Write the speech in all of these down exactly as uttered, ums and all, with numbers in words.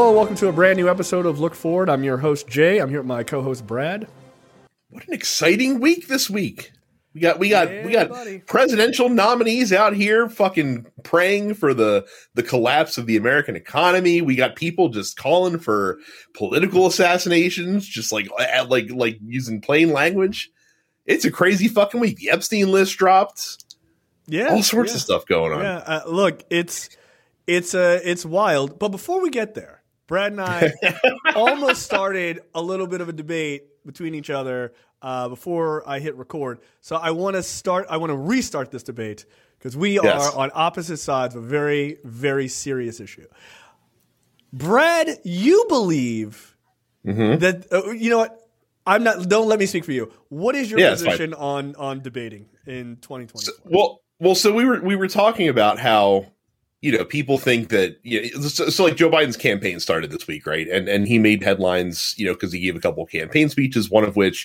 and welcome to a brand new episode of Look Forward. I'm your host, Jay. I'm here with my co-host, Brad. What an exciting week this week. We got we got yeah, we got buddy. presidential nominees out here fucking praying for the the collapse of the American economy. We got people just calling for political assassinations, just like like like using plain language. It's a crazy fucking week. The Epstein list dropped. Yeah, all sorts yeah. of stuff going on. Yeah, uh, look, it's it's uh, it's wild. But before we get there, Brad and I almost started a little bit of a debate between each other uh, before I hit record. So I want to start. I want to restart this debate because we Yes. are on opposite sides of a very, very serious issue. Brad, you believe Mm-hmm. that uh, you know what? I'm not. Don't let me speak for you. What is your Yeah, it's position on on debating in twenty twenty? So, well, well, so we were we were talking about how, you know, people think that, you know, so, so like Joe Biden's campaign started this week, right? And and he made headlines, you know, because he gave a couple of campaign speeches, one of which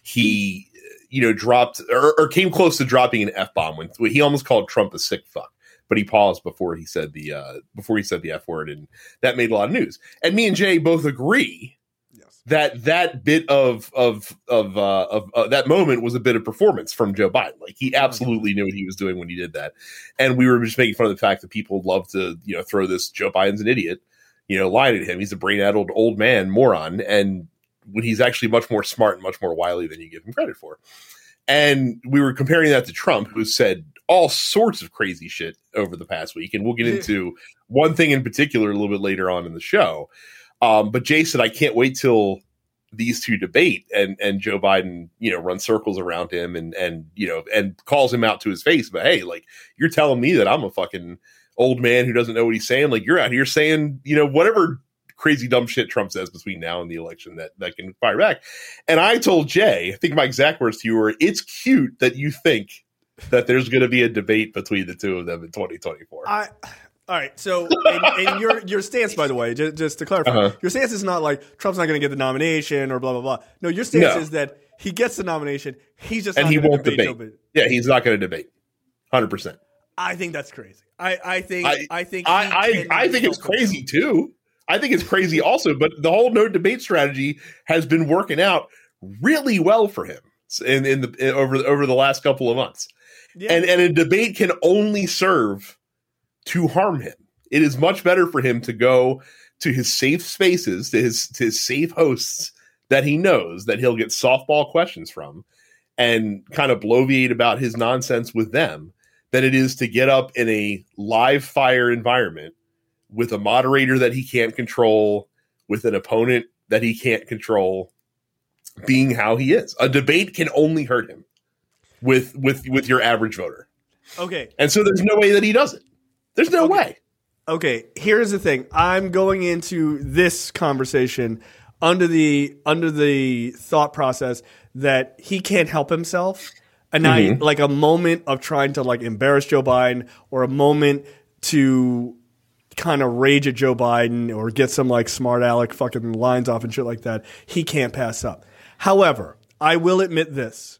he, you know, dropped or, or came close to dropping an F-bomb when he almost called Trump a sick fuck. But he paused before he said the uh, before he said the F word, and that made a lot of news. And me and Jay both agree that that bit of of of uh, of uh, that moment was a bit of performance from Joe Biden. Like, he absolutely knew what he was doing when he did that. And we were just making fun of the fact that people love to, you know, throw this Joe Biden's an idiot, you know, line at him. He's a brain-addled old man moron, and when he's actually much more smart and much more wily than you give him credit for. And we were comparing that to Trump, who said all sorts of crazy shit over the past week. And we'll get into one thing in particular a little bit later on in the show. Um, but Jay said, I can't wait till these two debate, and, and Joe Biden, you know, runs circles around him and, and, you know, and calls him out to his face. But hey, like, you're telling me that I'm a fucking old man who doesn't know what he's saying. Like, you're out here saying, you know, whatever crazy dumb shit Trump says between now and the election that, that can fire back. And I told Jay, I think my exact words to you were, it's cute that you think that there's going to be a debate between the two of them in twenty twenty-four. I, all right. So, and, and your your stance, by the way, just, just to clarify, Uh-huh. your stance is not like Trump's not going to get the nomination or blah blah blah. No, your stance No. is that he gets the nomination. He's just and not he gonna won't debate. debate. Joe Biden. Yeah, he's not going to debate. one hundred percent. I think that's crazy. I, I think I, I think he I, I, can I think it's help crazy himself. too. I think it's crazy also, but the whole no debate strategy has been working out really well for him in, in the in, over over the last couple of months. Yeah. And and a debate can only serve to harm him. It is much better for him to go to his safe spaces, to his to his safe hosts that he knows that he'll get softball questions from, and kind of bloviate about his nonsense with them, than it is to get up in a live fire environment with a moderator that he can't control, with an opponent that he can't control, being how he is. A debate can only hurt him with with with your average voter. Okay. And so there's no way that he does it. There's no Okay. way. Okay, here's the thing. I'm going into this conversation under the under the thought process that he can't help himself. And Mm-hmm. I like a moment of trying to like embarrass Joe Biden, or a moment to kind of rage at Joe Biden or get some like smart aleck fucking lines off and shit like that, he can't pass up. However, I will admit this.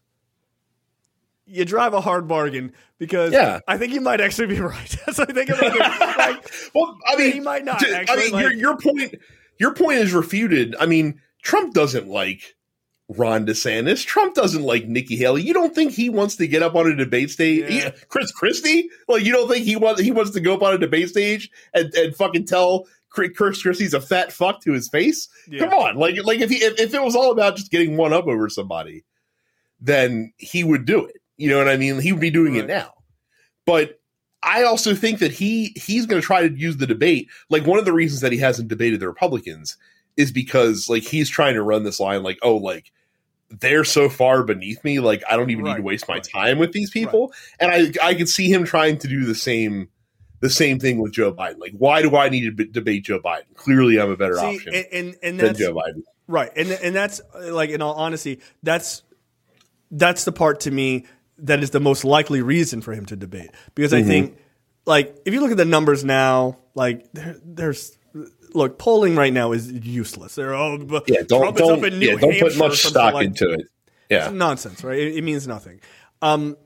You drive a hard bargain, because Yeah. I think you might actually be right. As I think about it, like, Well, I mean, he might not, to- actually, I mean, like- your your point your point is refuted. I mean, Trump doesn't like Ron DeSantis. Trump doesn't like Nikki Haley. You don't think he wants to get up on a debate stage? Yeah. He- Chris Christie? Like, you don't think he wants he wants to go up on a debate stage and, and fucking tell Chris Christie's a fat fuck to his face? Yeah. Come on, like like if he if, if it was all about just getting one up over somebody, then he would do it. You know what I mean? He would be doing Right. it now. But I also think that he he's going to try to use the debate. Like, one of the reasons that he hasn't debated the Republicans is because, like, he's trying to run this line like, oh, like, they're so far beneath me, like, I don't even Right, need to waste my right. time with these people. And I I could see him trying to do the same the same thing with Joe Biden. Like, why do I need to b- debate Joe Biden? Clearly, I'm a better See, option and, and, and than that's Joe Biden. right, and and that's uh, like, in all honesty, that's that's the part to me that is the most likely reason for him to debate, because Mm-hmm. I think, like, if you look at the numbers now, like, there, there's look, polling right now is useless. They're oh, but Yeah, don't Trump is up don't in New yeah, don't put Hampshire or much something stock like- into it. Yeah. It's nonsense, right? It, it means nothing. Um,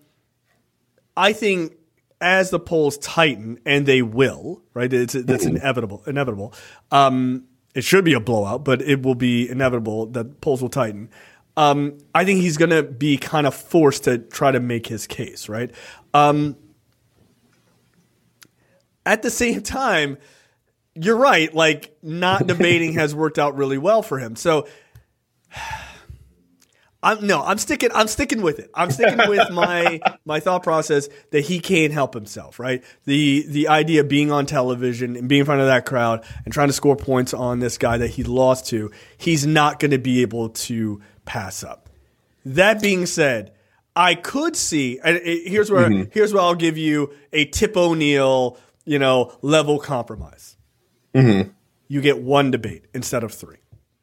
I think as the polls tighten, and they will, right? It's it's inevitable, inevitable. Um, it should be a blowout, but it will be inevitable that polls will tighten. Um, I think he's going to be kind of forced to try to make his case, right? Um, at the same time, you're right. Like, not debating has worked out really well for him. So, I'm no, I'm sticking. I'm sticking with it. I'm sticking with my my thought process that he can't help himself. Right. The the idea of being on television and being in front of that crowd and trying to score points on this guy that he lost to, he's not going to be able to pass up. That being said, I could see. And here's where mm-hmm. here's where I'll give you a Tip O'Neill, you know, level compromise. Mm-hmm. You get one debate instead of three.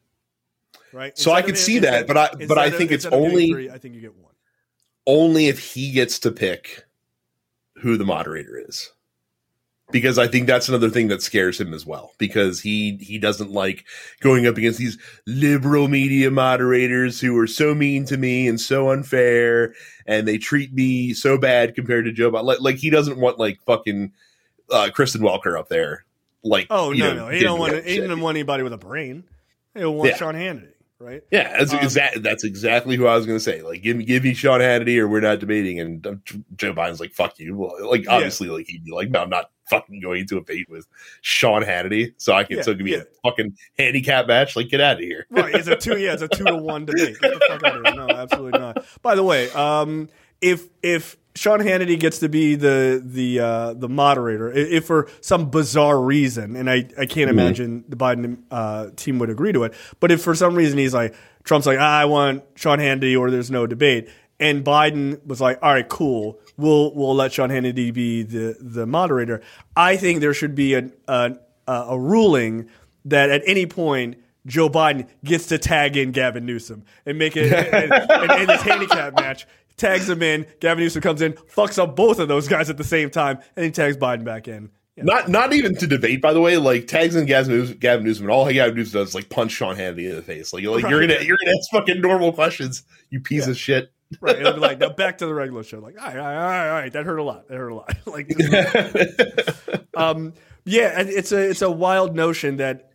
Right. So instead I could of, see that, but I but I think of, it's only three, I think you get one. Only if he gets to pick who the moderator is. Because I think that's another thing that scares him as well. Because he he doesn't like going up against these liberal media moderators who are so mean to me and so unfair, and they treat me so bad compared to Joe Biden. Like, like he doesn't want like fucking uh, Kristen Welker up there. Like, oh no, know, no, he don't want he doesn't want anybody with a brain. He'll want yeah. Sean Hannity. Right. Yeah, that's um, exactly that's exactly who I was going to say. Like, give me, give me Sean Hannity, or we're not debating. And uh, Joe Biden's like, "Fuck you." Well, like, obviously, yeah. like he'd be like, "No, I'm not fucking going into a debate with Sean Hannity." So I can, yeah, so give me yeah. a fucking handicap match. Like, get out of here. Right? It's a two. Yeah, it's a two to one debate. Get the fuck out of here. No, absolutely not. By the way, um, if if Sean Hannity gets to be the the uh, the moderator, if for some bizarre reason, and I, I can't mm-hmm. imagine the Biden uh, team would agree to it, but if for some reason he's like, Trump's like, ah, I want Sean Hannity or there's no debate, and Biden was like, all right, cool, we'll we'll let Sean Hannity be the, the moderator, I think there should be a, a, a ruling that at any point Joe Biden gets to tag in Gavin Newsom and make it and, and, and this handicap match. Tags him in. Gavin Newsom comes in, fucks up both of those guys at the same time, and he tags Biden back in. You know. Not not even to debate, by the way. Like, tags in Gavin Newsom, Gavin Newsom, and all Gavin Newsom does is like punch Sean Hannity in the face. Like, like right. you're gonna you're gonna ask fucking normal questions, you piece yeah. of shit. Right. It'll be like, now back to the regular show. Like, all right, all right, all right, all right. That hurt a lot. That hurt a lot. like, um, yeah, and it's a it's a wild notion that,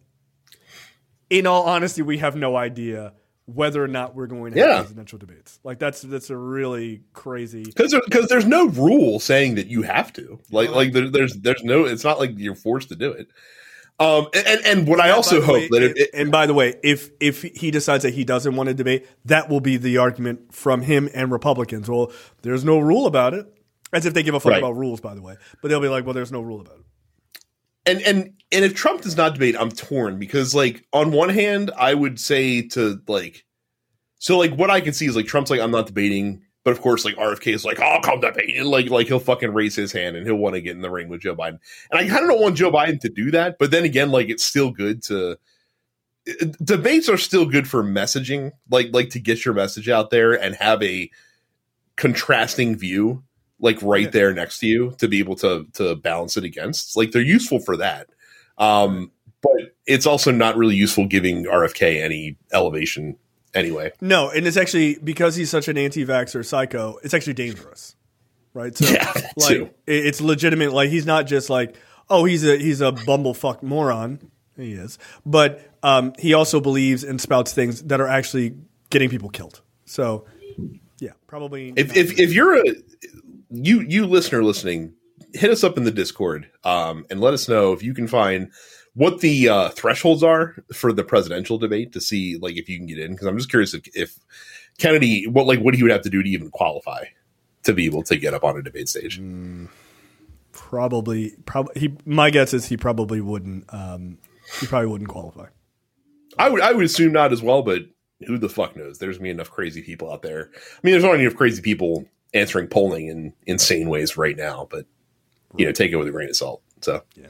in all honesty, we have no idea whether or not we're going to have yeah. presidential debates. Like, that's that's a really crazy, because there, because there's no rule saying that you have to. Like right. like there, there's there's no. It's not like you're forced to do it. Um, and and what and I also hope way, that and, it, and by the way, if if he decides that he doesn't want to debate, that will be the argument from him and Republicans. Well, there's no rule about it, as if they give a fuck right. about rules. By the way, but they'll be like, well, there's no rule about it. And and and if Trump does not debate, I'm torn, because like on one hand, I would say to like, so like what I can see is like Trump's like, I'm not debating, but of course like R F K is like, I'll come debate, and like like he'll fucking raise his hand and he'll want to get in the ring with Joe Biden. And I kind of don't want Joe Biden to do that, but then again, like it's still good to debates are still good for messaging, like like to get your message out there and have a contrasting view. Like right yeah. there next to you to be able to to balance it against. Like they're useful for that. Um, but it's also not really useful giving R F K any elevation anyway. No, and it's actually, because he's such an anti-vaxxer psycho, it's actually dangerous. Right? So yeah, like too. It's legitimate. Like he's not just like, oh, he's a he's a bumblefuck moron. He is. But um, he also believes and spouts things that are actually getting people killed. So yeah, probably if if, if you're a You, you listener listening, hit us up in the Discord um, and let us know if you can find what the uh, thresholds are for the presidential debate to see like if you can get in. Because I'm just curious if, if Kennedy, what like what he would have to do to even qualify to be able to get up on a debate stage. Mm, probably, probably. He, my guess is he probably wouldn't. Um, he probably wouldn't qualify. I would, I would assume not as well, but who the fuck knows? There's me enough crazy people out there. I mean, there's not enough crazy people answering polling in insane ways right now, but you know, take it with a grain of salt. So, yeah.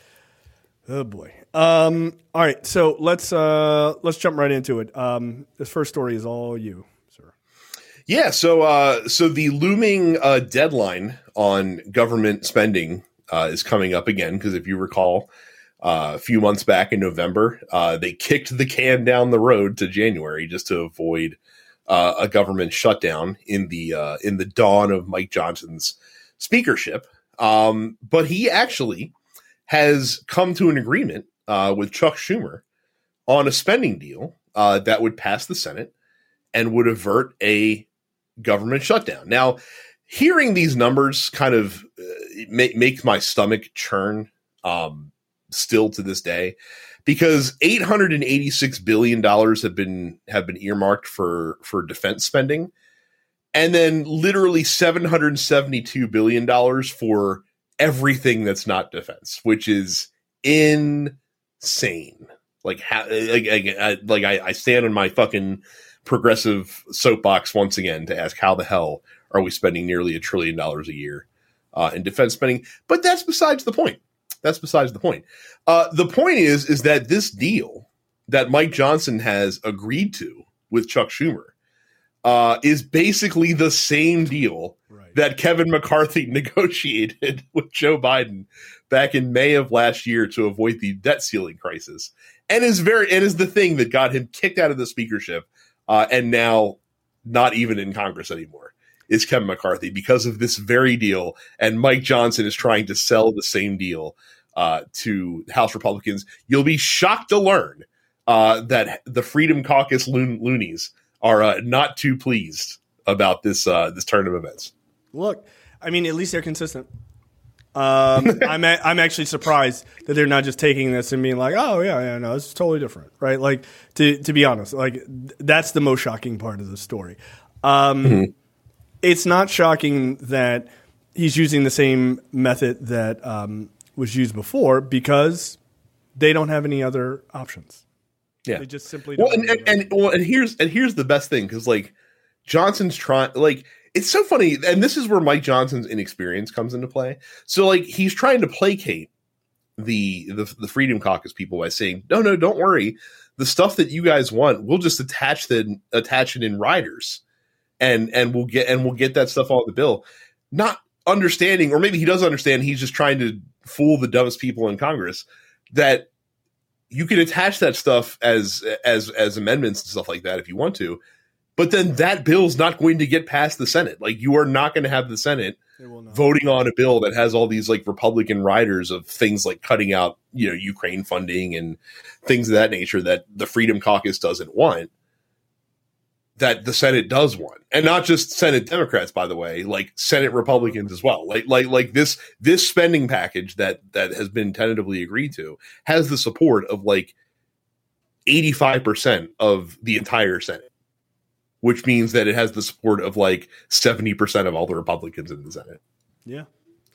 Oh boy. Um, all right. So let's, uh, let's jump right into it. Um, this first story is all you, sir. Yeah. So, uh, so the looming, uh, deadline on government spending, uh, is coming up again. Cause if you recall, uh, a few months back in November, uh, they kicked the can down the road to January just to avoid Uh, a government shutdown in the uh, in the dawn of Mike Johnson's speakership. Um, but he actually has come to an agreement uh, with Chuck Schumer on a spending deal uh, that would pass the Senate and would avert a government shutdown. Now, hearing these numbers kind of uh, make, makes my stomach churn um, still to this day, because eight hundred eighty-six billion dollars have been have been earmarked for, for defense spending, and then literally seven hundred seventy-two billion dollars for everything that's not defense, which is insane. Like, how, like, I, like I, I stand on my fucking progressive soapbox once again to ask, how the hell are we spending nearly a trillion dollars a year uh, in defense spending? But that's besides the point. That's besides the point. Uh, the point is, is that this deal that Mike Johnson has agreed to with Chuck Schumer uh, is basically the same deal right. that Kevin McCarthy negotiated with Joe Biden back in May of last year to avoid the debt ceiling crisis, and is very and is the thing that got him kicked out of the speakership uh, and now not even in Congress anymore. Is Kevin McCarthy, because of this very deal, and Mike Johnson is trying to sell the same deal uh, to House Republicans. You'll be shocked to learn uh, that the Freedom Caucus loon- loonies are uh, not too pleased about this uh, this turn of events. Look, I mean, at least they're consistent. Um, I'm a- I'm actually surprised that they're not just taking this and being like, oh yeah, yeah, no, it's totally different, right? Like, to to be honest, like th- that's the most shocking part of the story. Um, mm-hmm. It's not shocking that he's using the same method that um, was used before, because they don't have any other options. Yeah, they just simply don't. Well, and and, and, well, and here's and here's the best thing, because like Johnson's trying, like it's so funny, and this is where Mike Johnson's inexperience comes into play. So like he's trying to placate the the, the Freedom Caucus people by saying, no, no, don't worry, the stuff that you guys want, we'll just attach the attach it in riders. And and we'll get and we'll get that stuff on the bill, not understanding, or maybe he does understand. He's just trying to fool the dumbest people in Congress, that you can attach that stuff as as as amendments and stuff like that if you want to, but then that bill's not going to get past the Senate. Like, you are not going to have the Senate voting on a bill that has all these like Republican riders of things like cutting out, you know, Ukraine funding and things of that nature that the Freedom Caucus doesn't want, that the Senate does want. And not just Senate Democrats, by the way, like Senate Republicans as well. Like, like, like this, this spending package that, that has been tentatively agreed to has the support of like eighty-five percent of the entire Senate, which means that it has the support of like seventy percent of all the Republicans in the Senate. Yeah.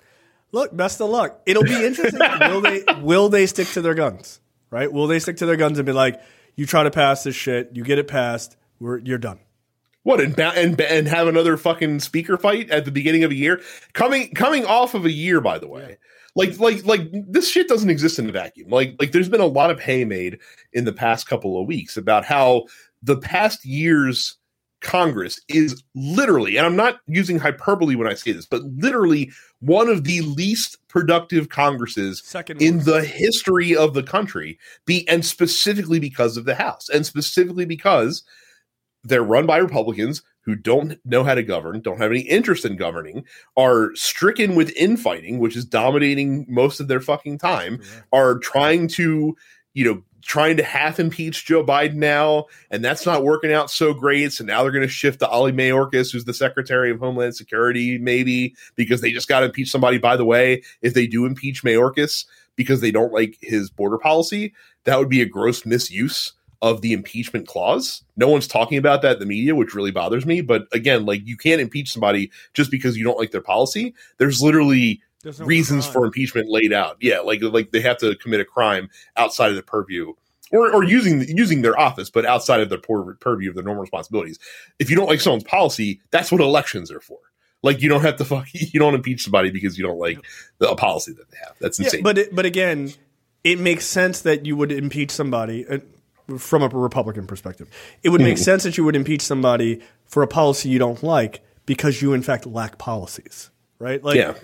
Look, best of luck. It'll be interesting. will they, will they stick to their guns, right? Will they stick to their guns and be like, you try to pass this shit, you get it passed, We're, you're done. What, and, and and have another fucking speaker fight at the beginning of a year, coming coming off of a year, by the way. Yeah. Like like like this shit doesn't exist in a vacuum. Like like there's been a lot of hay made in the past couple of weeks about how the past year's Congress is literally, and I'm not using hyperbole when I say this, but literally one of the least productive Congresses Second in the history of the country. Be and specifically because of the House, and specifically because they're run by Republicans who don't know how to govern, don't have any interest in governing, are stricken with infighting, which is dominating most of their fucking time, yeah. are trying to, you know, trying to half impeach Joe Biden now, and that's not working out so great. So now they're going to shift to Ali Mayorkas, who's the Secretary of Homeland Security, maybe, because they just got to impeach somebody. By the way, if they do impeach Mayorkas because they don't like his border policy, that would be a gross misuse of the impeachment clause. No one's talking about that in the media, which really bothers me. But again, like, you can't impeach somebody just because you don't like their policy. There's literally There's no reasons crime. for impeachment laid out. Yeah, like like they have to commit a crime outside of the purview, or or using using their office, but outside of their pur- purview of their normal responsibilities. If you don't like someone's policy, that's what elections are for. Like, you don't have to fuck, you don't impeach somebody because you don't like the a policy that they have. That's insane. Yeah, but it, but again, it makes sense that you would impeach somebody. Uh, From a Republican perspective, it would make mm. sense that you would impeach somebody for a policy you don't like because you, in fact, lack policies, right? Like, yeah.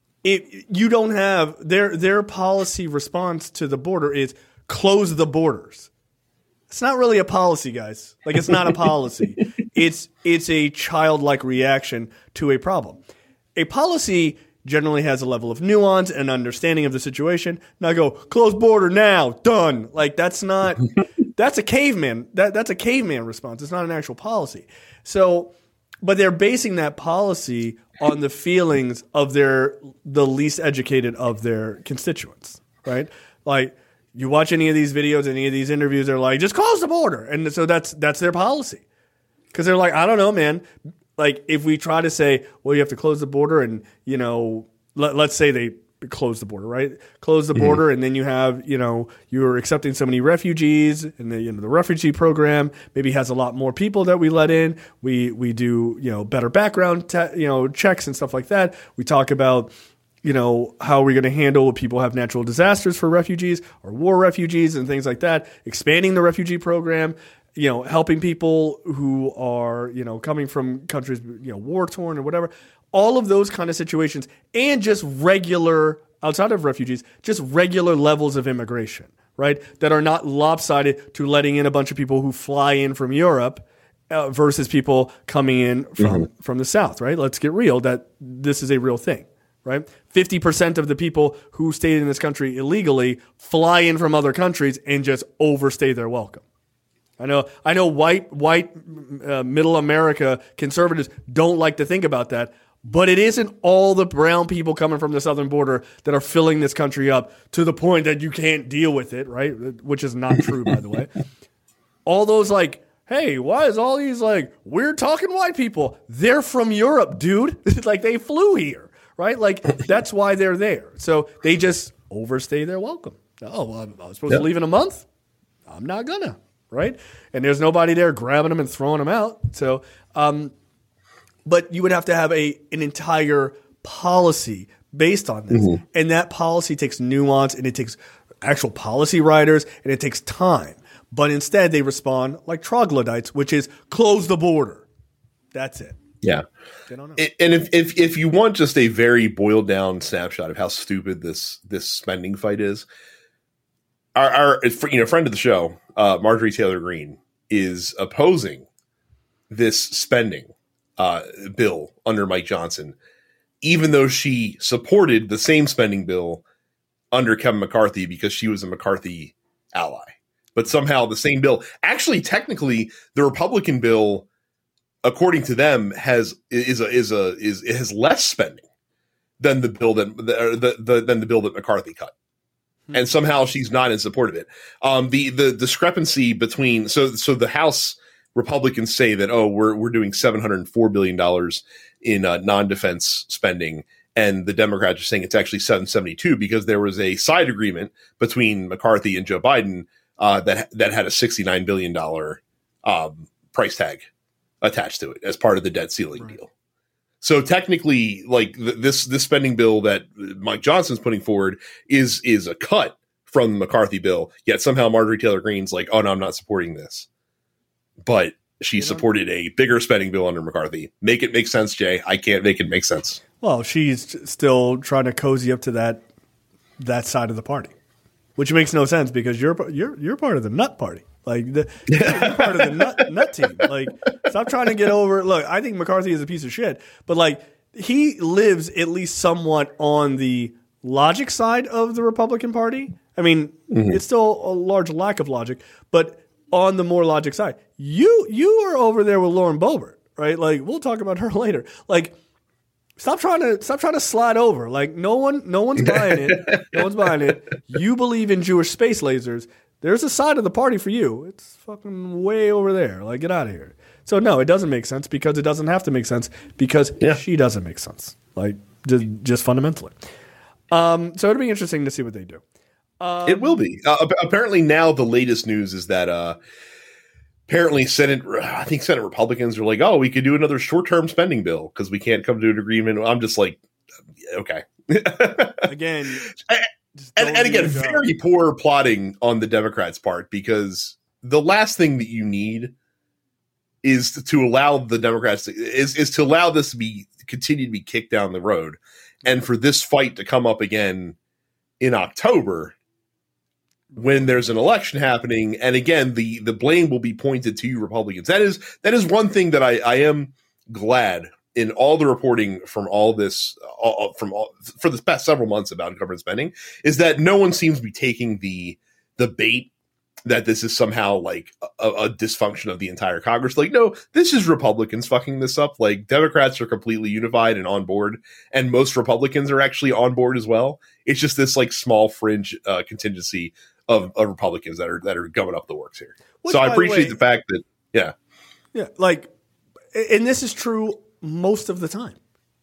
it, you don't have their their policy response to the border is close the borders. It's not really a policy, guys. Like, it's not a policy. it's it's a childlike reaction to a problem. A policy generally has a level of nuance and understanding of the situation. Now go, close border now, done. Like, that's not that's a caveman. That that's a caveman response. It's not an actual policy. So, but they're basing that policy on the feelings of their the least educated of their constituents, right? Like you watch any of these videos, any of these interviews, they're like, just close the border, and so that's that's their policy because they're like, I don't know, man. Like if we try to say, well, you have to close the border, and you know, let, let's say they close the border, right? Close the border, mm-hmm. and then you have, you know, you're accepting so many refugees, and the you know the refugee program maybe has a lot more people that we let in. We we do you know better background te- you know checks and stuff like that. We talk about you know how we're going to handle when people have natural disasters for refugees or war refugees and things like that. Expanding the refugee program. You know, helping people who are, you know, coming from countries, you know, war torn or whatever, all of those kind of situations, and just regular, outside of refugees, just regular levels of immigration, right? That are not lopsided to letting in a bunch of people who fly in from Europe uh, versus people coming in from, mm-hmm. from the South, right? Let's get real that this is a real thing, right? fifty percent of the people who stayed in this country illegally fly in from other countries and just overstay their welcome. I know, I know. White, white, uh, middle America conservatives don't like to think about that, but it isn't all the brown people coming from the southern border that are filling this country up to the point that you can't deal with it, right? Which is not true, by the way. All those like, hey, why is all these like weird talking white people? They're from Europe, dude. Like they flew here, right? Like that's why they're there. So they just overstay their welcome. Oh, well, I was supposed yep. to leave in a month. I'm not gonna. Right? And there's nobody there grabbing them and throwing them out. So, um, but you would have to have a an entire policy based on this. Mm-hmm. And that policy takes nuance and it takes actual policy writers and it takes time. But instead they respond like troglodytes, which is close the border. That's it. Yeah. They don't know. And if, if, if you want just a very boiled down snapshot of how stupid this, this spending fight is, Our, our you know, friend of the show, uh, Marjorie Taylor Greene, is opposing this spending uh, bill under Mike Johnson, even though she supported the same spending bill under Kevin McCarthy because she was a McCarthy ally. But somehow the same bill, actually, technically, the Republican bill, according to them, has is a is a is it has less spending than the bill that the, the, the than the bill that McCarthy cut. And somehow she's not in support of it. Um, the the discrepancy between so so the House Republicans say that oh we're we're doing seven hundred four billion dollars in uh, non-defense spending, and the Democrats are saying it's actually seven seventy-two because there was a side agreement between McCarthy and Joe Biden uh, that that had a sixty-nine billion dollars um, price tag attached to it as part of the debt ceiling right. deal. So technically, like th- this, this spending bill that Mike Johnson's putting forward is is a cut from the McCarthy bill. Yet somehow Marjorie Taylor Greene's like, oh no, I'm not supporting this. But she you supported know? a bigger spending bill under McCarthy. Make it make sense, Jay. I can't make it make sense. Well, she's still trying to cozy up to that that side of the party, which makes no sense because you're you're you're part of the nut party. Like the, you're part of the nut, nut team. Like, stop trying to get over. Look, I think McCarthy is a piece of shit, but like he lives at least somewhat on the logic side of the Republican Party. I mean, mm-hmm. it's still a large lack of logic, but on the more logic side, you you are over there with Lauren Boebert, right? Like, we'll talk about her later. Like, stop trying to stop trying to slide over. Like, no one no one's buying it. No one's buying it. You believe in Jewish space lasers. There's a side of the party for you. It's fucking way over there. Like, get out of here. So, no, it doesn't make sense because it doesn't have to make sense because yeah. she doesn't make sense. Like, just, just fundamentally. Um, so, it'll be interesting to see what they do. Um, it will be. Uh, apparently, now the latest news is that uh, apparently Senate, I think Senate Republicans are like, oh, we could do another short-term spending bill because we can't come to an agreement. I'm just like, okay. Again... And, and again, very poor plotting on the Democrats' part because the last thing that you need is to, to allow the Democrats to, is is to allow this to be continue to be kicked down the road, and for this fight to come up again in October when there's an election happening, and again the the blame will be pointed to you Republicans. That is that is one thing that I, I am glad. In all the reporting from all this, all, from all, for the past several months about government spending, is that no one seems to be taking the the bait that this is somehow like a, a dysfunction of the entire Congress. Like, no, this is Republicans fucking this up. Like, Democrats are completely unified and on board, and most Republicans are actually on board as well. It's just this like small fringe uh, contingency of, of Republicans that are that are gumming up the works here. Which, so I appreciate the, way, the fact that, yeah, yeah, like, and this is true most of the time.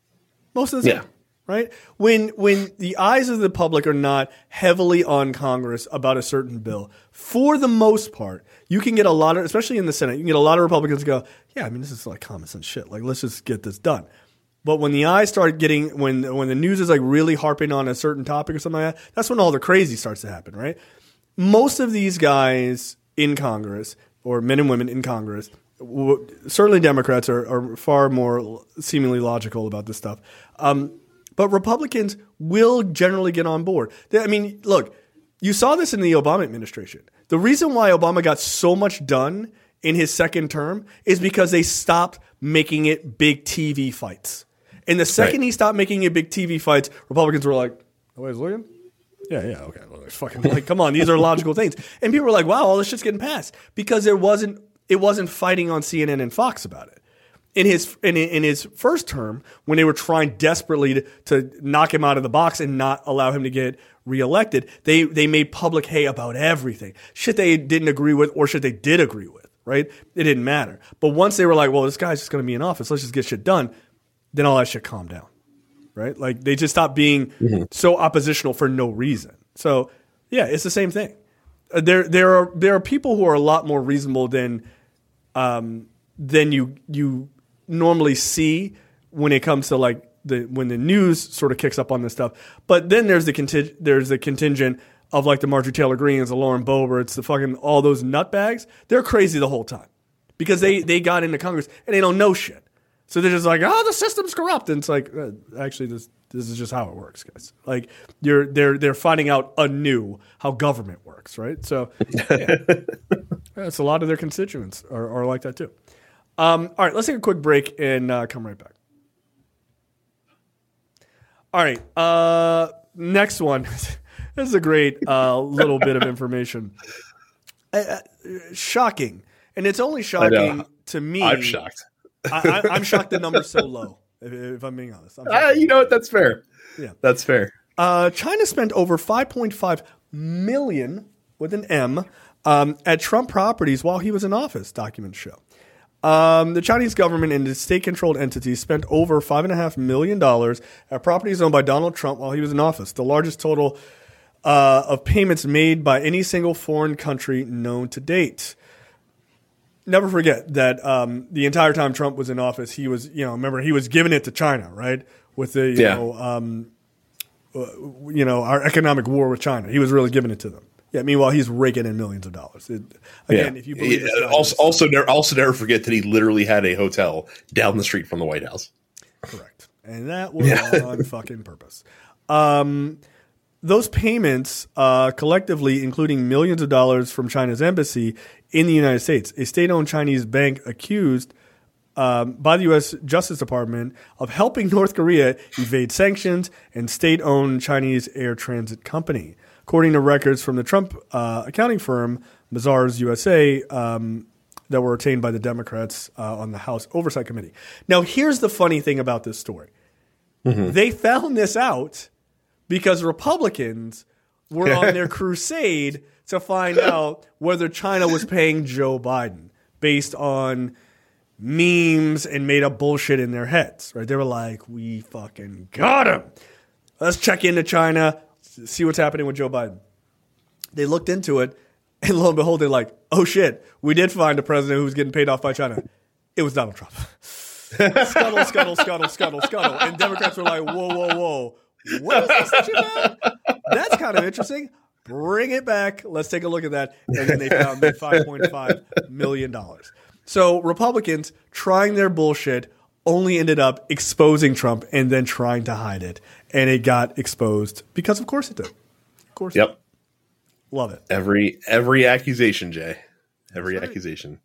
Most of the time. Yeah. Right? When when the eyes of the public are not heavily on Congress about a certain bill, for the most part, you can get a lot of, especially in the Senate, you can get a lot of Republicans go, yeah, I mean, this is like common sense shit. Like, let's just get this done. But when the eyes start getting, when when the news is like really harping on a certain topic or something like that, that's when all the crazy starts to happen, right? Most of these guys in Congress, or men and women in Congress, w- certainly Democrats are, are far more seemingly logical about this stuff. Um, But Republicans will generally get on board. I mean, look, you saw this in the Obama administration. The reason why Obama got so much done in his second term is because they stopped making it big T V fights. And the second right. he stopped making it big T V fights, Republicans were like, nobody's looking? Yeah, yeah, okay. Well, fucking, like, come on, these are logical things. And people were like, wow, all this shit's getting passed. Because there wasn't, it wasn't fighting on C N N and Fox about it. In his in, in his first term, when they were trying desperately to, to knock him out of the box and not allow him to get reelected, they they made public hay about everything. Shit they didn't agree with or shit they did agree with, right? It didn't matter. But once they were like, well, this guy's just going to be in office, let's just get shit done, then all that shit calmed down, right? Like, they just stopped being mm-hmm. so oppositional for no reason. So, yeah, it's the same thing. Uh, there there are there are people who are a lot more reasonable than um, than you you. normally see when it comes to like the when the news sort of kicks up on this stuff. But then there's the conting- there's the contingent of like the Marjorie Taylor Greens, the Lauren Boeberts, the fucking all those nutbags. They're crazy the whole time because they they got into Congress and they don't know shit. So they're just like, oh, the system's corrupt, and it's like, uh, actually, this this is just how it works, guys. Like, you're they're they're finding out anew how government works, right? So yeah. That's a lot of their constituents are, are like that too. Um, all right, let's take a quick break and uh, come right back. All right, uh, next one. This is a great uh, little bit of information. Uh, shocking, and it's only shocking to me. I'm shocked. I, I, I'm shocked the number's so low, if, if I'm being honest. I'm uh, you know what? That's fair. Yeah, that's fair. Uh, China spent over five point five million with an M um, at Trump properties while he was in office, documents show. Um, the Chinese government and its state-controlled entities spent over five point five million dollars at properties owned by Donald Trump while he was in office, the largest total uh, of payments made by any single foreign country known to date. Never forget that um, the entire time Trump was in office, he was, you know, remember, he was giving it to China, right? With the, you, yeah. know, um, uh, you know, our economic war with China. He was really giving it to them. Yeah, meanwhile, he's raking in millions of dollars. It, again, yeah. if you believe yeah. also, also, never, also never forget that he literally had a hotel down the street from the White House. Correct. And that was yeah. on fucking purpose. Um, those payments, uh, collectively, including millions of dollars from China's embassy in the United States, a state-owned Chinese bank accused um, by the U S Justice Department of helping North Korea evade sanctions, and state-owned Chinese air transit company. According to records from the Trump uh, accounting firm, Mazars U S A, um, that were obtained by the Democrats uh, on the House Oversight Committee. Now, here's the funny thing about this story. Mm-hmm. They found this out because Republicans were on their crusade to find out whether China was paying Joe Biden based on memes and made up bullshit in their heads. Right? They were like, we fucking got him. Let's check into China. See what's happening with Joe Biden. They looked into it, and lo and behold, they're like, oh shit, we did find a president who was getting paid off by China. It was Donald Trump. Scuttle, scuttle, scuttle, scuttle, scuttle. And Democrats were like, whoa, whoa, whoa. What is this shit about? That's kind of interesting. Bring it back. Let's take a look at that. And then they found the five point five million dollars. So Republicans trying their bullshit only ended up exposing Trump and then trying to hide it. And it got exposed because, of course, it did. Of course. Yep. It did. Love it. Every every accusation, Jay. Every right. accusation.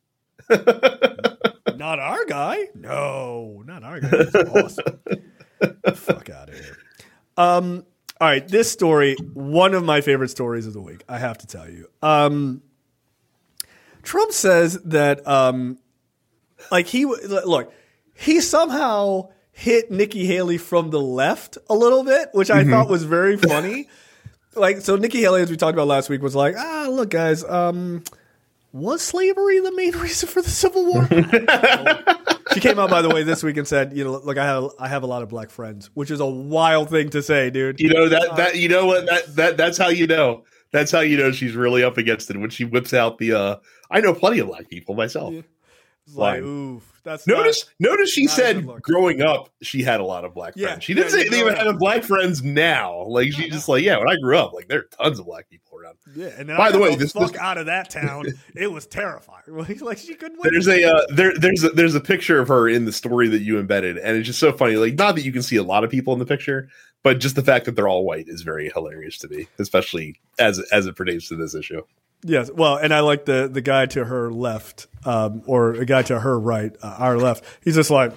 Not our guy. No, not our guy. That's awesome. Fuck out of here. Um. All right. This story, one of my favorite stories of the week, I have to tell you. Um. Trump says that, um, like he look, he somehow hit Nikki Haley from the left a little bit, which I mm-hmm. thought was very funny. Like, so Nikki Haley, as we talked about last week, was like, ah, look, guys, um, was slavery the main reason for the Civil War? She came out, by the way, this week and said, you know, look, I have I have a lot of black friends, which is a wild thing to say, dude. You know that that you know what that that that's how you know. That's how you know she's really up against it when she whips out the uh I know plenty of black people myself. Yeah. It's like, oof. That's notice not, notice she said growing up she had a lot of black yeah, friends. She didn't yeah, say anything about having black friends now. Like she's just like, yeah, when I grew up, like there are tons of black people around. Yeah, and then by I the way, the this fuck this, out of that town, it was terrifying. Like she couldn't wait. There's a uh, there there's a, there's a picture of her in the story that you embedded, and it's just so funny. Like not that you can see a lot of people in the picture, but just the fact that they're all white is very hilarious to me, especially as as it pertains to this issue. Yes, well, and I like the the guy to her left, um, or a guy to her right, uh, our left. He's just like,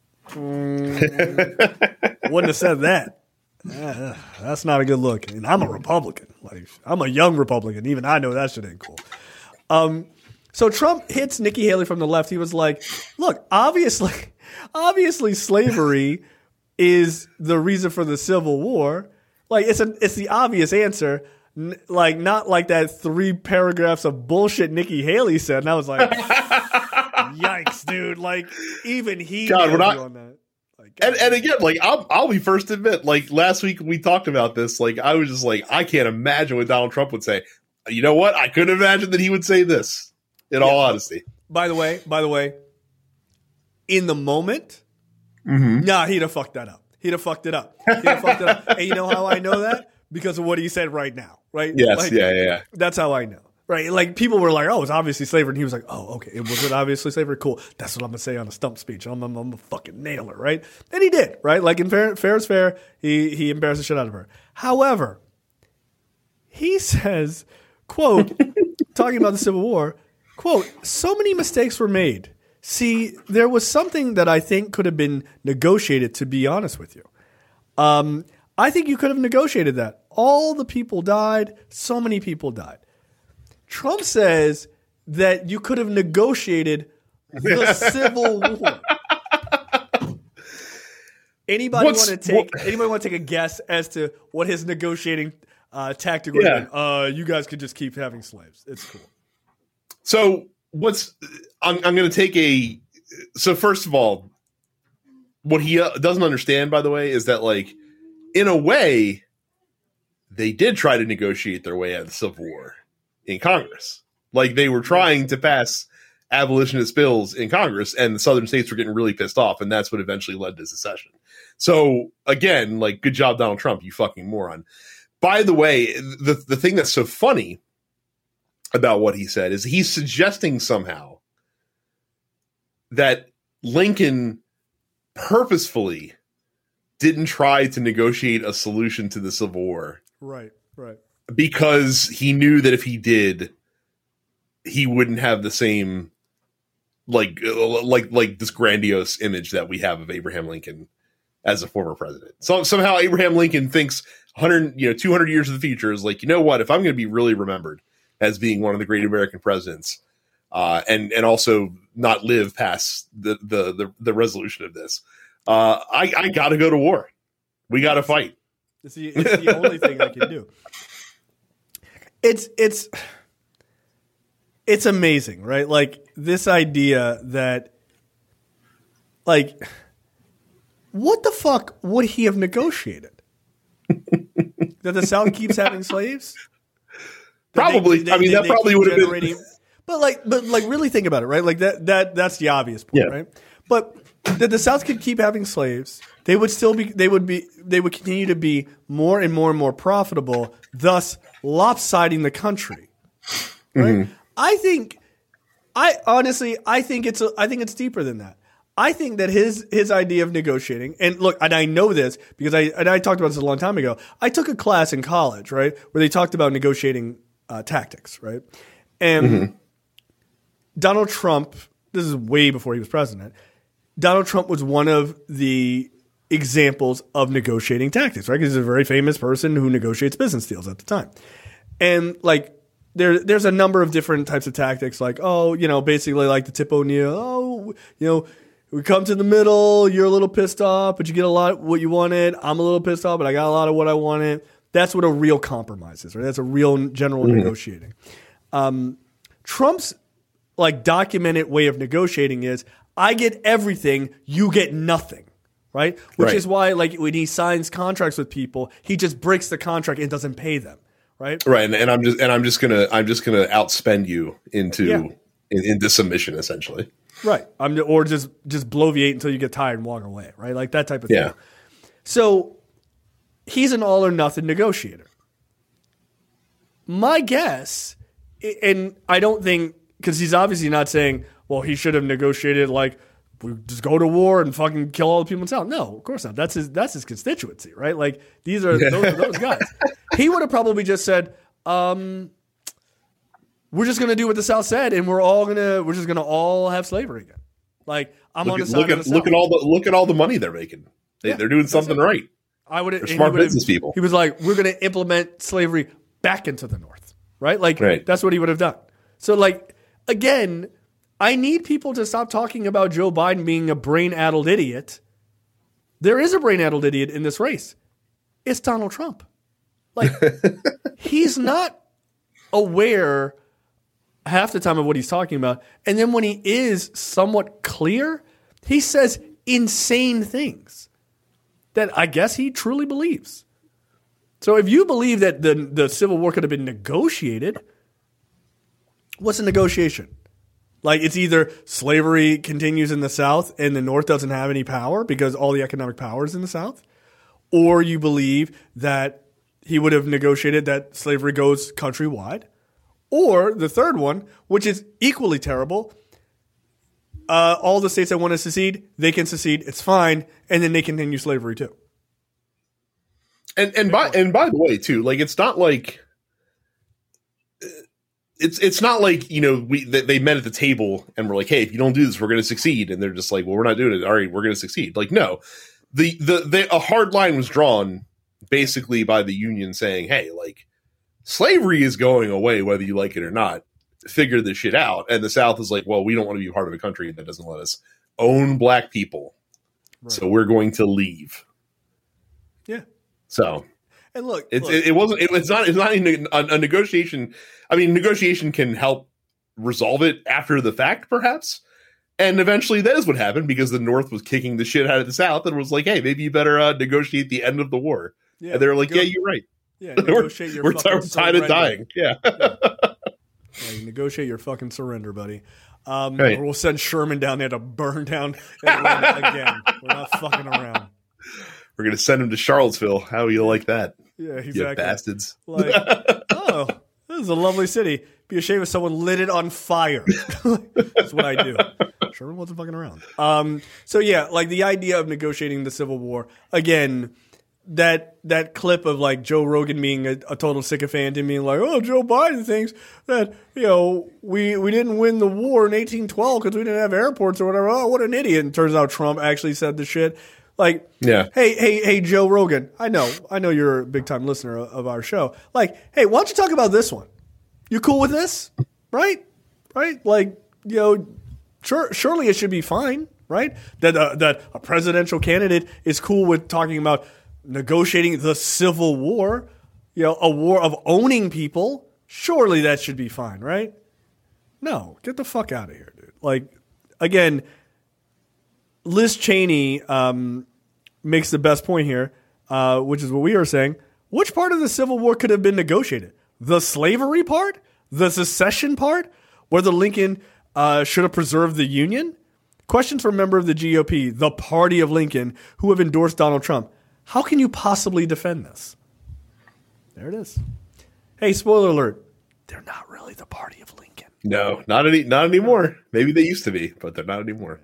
mm, wouldn't have said that. Uh, that's not a good look. And I'm a Republican. Like I'm a young Republican. Even I know that shit ain't cool. Um, so Trump hits Nikki Haley from the left. He was like, look, obviously, obviously, slavery is the reason for the Civil War. Like it's a it's the obvious answer. N- like not like that three paragraphs of bullshit Nikki Haley said, and I was like, "Yikes, dude!" Like even he God, we're not on that. Like, and, and again, like I'll I'll be first to admit, like last week we talked about this. Like I was just like, I can't imagine what Donald Trump would say. You know what? I couldn't imagine that he would say this. In yeah. all honesty. By the way, by the way, in the moment, mm-hmm. nah, he'd have fucked that up. He'd have fucked it up. He'd have fucked it up. And you know how I know that? Because of what he said right now, right? Yes, like, yeah, yeah, yeah. That's how I know, right? Like people were like, "Oh, it's obviously slavery," and he was like, "Oh, okay, it was it obviously slavery? Cool. That's what I'm gonna say on a stump speech. I'm, I'm, I'm gonna fucking nail her, right?" And he did, right? Like in fair, fair is fair. He he embarrassed the shit out of her. However, he says, "quote," talking about the Civil War, quote, "So many mistakes were made. See, there was something that I think could have been negotiated. To be honest with you, um." I think you could have negotiated that. All the people died. So many people died. Trump says that you could have negotiated the Civil War. Anybody want to take? What? Anybody want to take a guess as to what his negotiating uh, tactic would have been? Uh, you guys could just keep having slaves. It's cool. So what's? I'm, I'm going to take a. So first of all, what he uh, doesn't understand, by the way, is that like. In a way, they did try to negotiate their way out of the Civil War in Congress. Like they were trying to pass abolitionist bills in Congress, and the southern states were getting really pissed off, and that's what eventually led to secession. So again, like, good job, Donald Trump, you fucking moron. By the way, the the thing that's so funny about what he said is he's suggesting somehow that Lincoln purposefully didn't try to negotiate a solution to the Civil War. Right, right. Because he knew that if he did, he wouldn't have the same, like, like, like this grandiose image that we have of Abraham Lincoln as a former president. So somehow Abraham Lincoln thinks one hundred, you know, two hundred years of the future is like, you know what, if I'm going to be really remembered as being one of the great American presidents, uh, and, and also not live past the, the, the, the resolution of this, Uh, I, I got to go to war. We got to fight. It's the, it's the only thing I can do. It's it's it's amazing, right? Like this idea that, like, what the fuck would he have negotiated? That the South keeps having slaves? Probably. They, they, I mean, they, that they probably would have been. But like, but like, really think about it, right? Like that that that's the obvious point, yeah. right? But that the South could keep having slaves, they would still be, they would be, they would continue to be more and more and more profitable, thus lopsiding the country. Right? Mm-hmm. I think, I honestly, I think it's, a, I think it's deeper than that. I think that his his idea of negotiating, and look, and I know this because I and I talked about this a long time ago. I took a class in college, right, where they talked about negotiating uh, tactics, right, and mm-hmm. Donald Trump. This is way before he was president. Donald Trump was one of the examples of negotiating tactics, right? Because he's a very famous person who negotiates business deals at the time. And like there, there's a number of different types of tactics, like, oh, you know, basically like the Tip O'Neill, oh, you know, we come to the middle, you're a little pissed off, but you get a lot of what you wanted. I'm a little pissed off, but I got a lot of what I wanted. That's what a real compromise is, right? That's a real general mm-hmm. negotiating. Um, Trump's like documented way of negotiating is, I get everything, you get nothing, right? Which right. is why, like, when he signs contracts with people, he just breaks the contract and doesn't pay them, right? Right, and, and I'm just and I'm just gonna I'm just gonna outspend you into yeah. in, into submission, essentially. Right, I'm or just just bloviate until you get tired and walk away, right? Like that type of yeah. thing. So he's an all or nothing negotiator. My guess, and I don't think, because he's obviously not saying, well, he should have negotiated like we just go to war and fucking kill all the people in the South. No, of course not. That's his that's his constituency, right? Like these are those, are those guys. He would have probably just said, um, we're just gonna do what the South said, and we're all gonna we're just gonna all have slavery again. Like I'm look on the at, side look of at the look South. at all the look at all the money they're making. They, Yeah, they're doing something it. right. I would They're smart business people. He was like, we're gonna implement slavery back into the North, right? Like right. that's what he would have done. So like again. I need people to stop talking about Joe Biden being a brain-addled idiot. There is a brain-addled idiot in this race. It's Donald Trump. Like, he's not aware half the time of what he's talking about. And then when he is somewhat clear, he says insane things that I guess he truly believes. So if you believe that the, the Civil War could have been negotiated, what's a negotiation? Like, it's either slavery continues in the South and the North doesn't have any power because all the economic power is in the South, or you believe that he would have negotiated that slavery goes countrywide, or the third one, which is equally terrible, uh, all the states that want to secede, they can secede, it's fine, and then they continue slavery too. And and by and by the way, too, like it's not like. It's it's not like, you know, we they, they met at the table and we're like, hey, if you don't do this, we're going to succeed. And they're just like, well, we're not doing it. All right, we're going to succeed. Like, no, the, the the a hard line was drawn basically by the union saying, hey, like slavery is going away, whether you like it or not. Figure this shit out. And the South is like, well, we don't want to be part of a country that doesn't let us own black people. Right. So we're going to leave. Yeah. So. And look, it's look. It, it wasn't. It, it's not. It's not a, a negotiation. I mean, negotiation can help resolve it after the fact, perhaps. And eventually, that is what happened because the North was kicking the shit out of the South and was like, "Hey, maybe you better uh, negotiate the end of the war." Yeah, and they were like, go, "Yeah, you're right. Yeah, negotiate we're your we're, fucking we're tired of dying." Yeah. yeah. Yeah, you negotiate your fucking surrender, buddy. Um, right. Or we'll send Sherman down there to burn down Atlanta again. We're not fucking around. We're gonna send him to Charlottesville. How you like that? Yeah, exactly. You bastards. Like, oh, this is a lovely city. Be a shame if someone lit it on fire. That's what I do. Sherman wasn't fucking around. Um, so yeah, like the idea of negotiating the Civil War again. That that clip of like Joe Rogan being a, a total sycophant and being like, oh, Joe Biden thinks that, you know, we, we didn't win the war in eighteen twelve because we didn't have airports or whatever. Oh, what an idiot. And turns out Trump actually said the shit. Like, yeah. hey, hey, hey, Joe Rogan, I know, I know you're a big time listener of, of our show. Like, hey, why don't you talk about this one? You cool with this? Right? Right? Like, you know, sure, surely it should be fine, right? That uh, that a presidential candidate is cool with talking about negotiating the Civil War, you know, a war of owning people. Surely that should be fine, right? No, get the fuck out of here, dude. Like, again, Liz Cheney um, makes the best point here, uh, which is what we are saying. Which part of the Civil War could have been negotiated? The slavery part? The secession part? Whether Lincoln uh, should have preserved the Union? Questions for a member of the G O P, the party of Lincoln, who have endorsed Donald Trump. How can you possibly defend this? There it is. Hey, spoiler alert. They're not really the party of Lincoln. No, not any, not anymore. Maybe they used to be, but they're not anymore.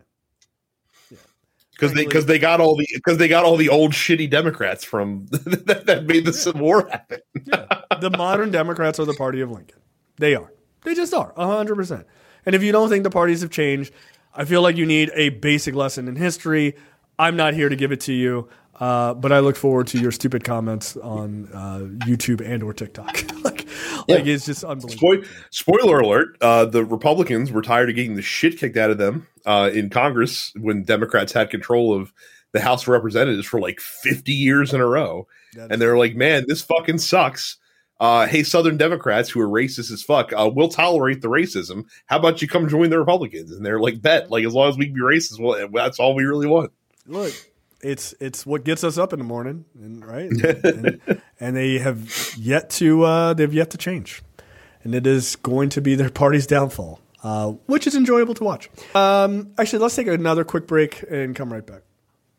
Because they because they got all the because they got all the old shitty Democrats from that, that made the Civil War happen. Yeah. The modern Democrats are the party of Lincoln. They are. They just are. A hundred percent. And if you don't think the parties have changed, I feel like you need a basic lesson in history. I'm not here to give it to you, uh, but I look forward to your stupid comments on uh, YouTube and or TikTok. like, Like, yeah. It's just unbelievable. Spoil- spoiler alert, uh, the Republicans were tired of getting the shit kicked out of them uh, in Congress when Democrats had control of the House of Representatives for like fifty years in a row. That's and they're like, man, this fucking sucks. Uh, hey, Southern Democrats who are racist as fuck, uh, we'll tolerate the racism. How about you come join the Republicans? And they're like, bet, like as long as we can be racist, well, that's all we really want. Look, it's it's what gets us up in the morning, and right, and, and, and they have yet to uh, they've yet to change, and it is going to be their party's downfall, uh, which is enjoyable to watch. Um, actually, let's take another quick break and come right back.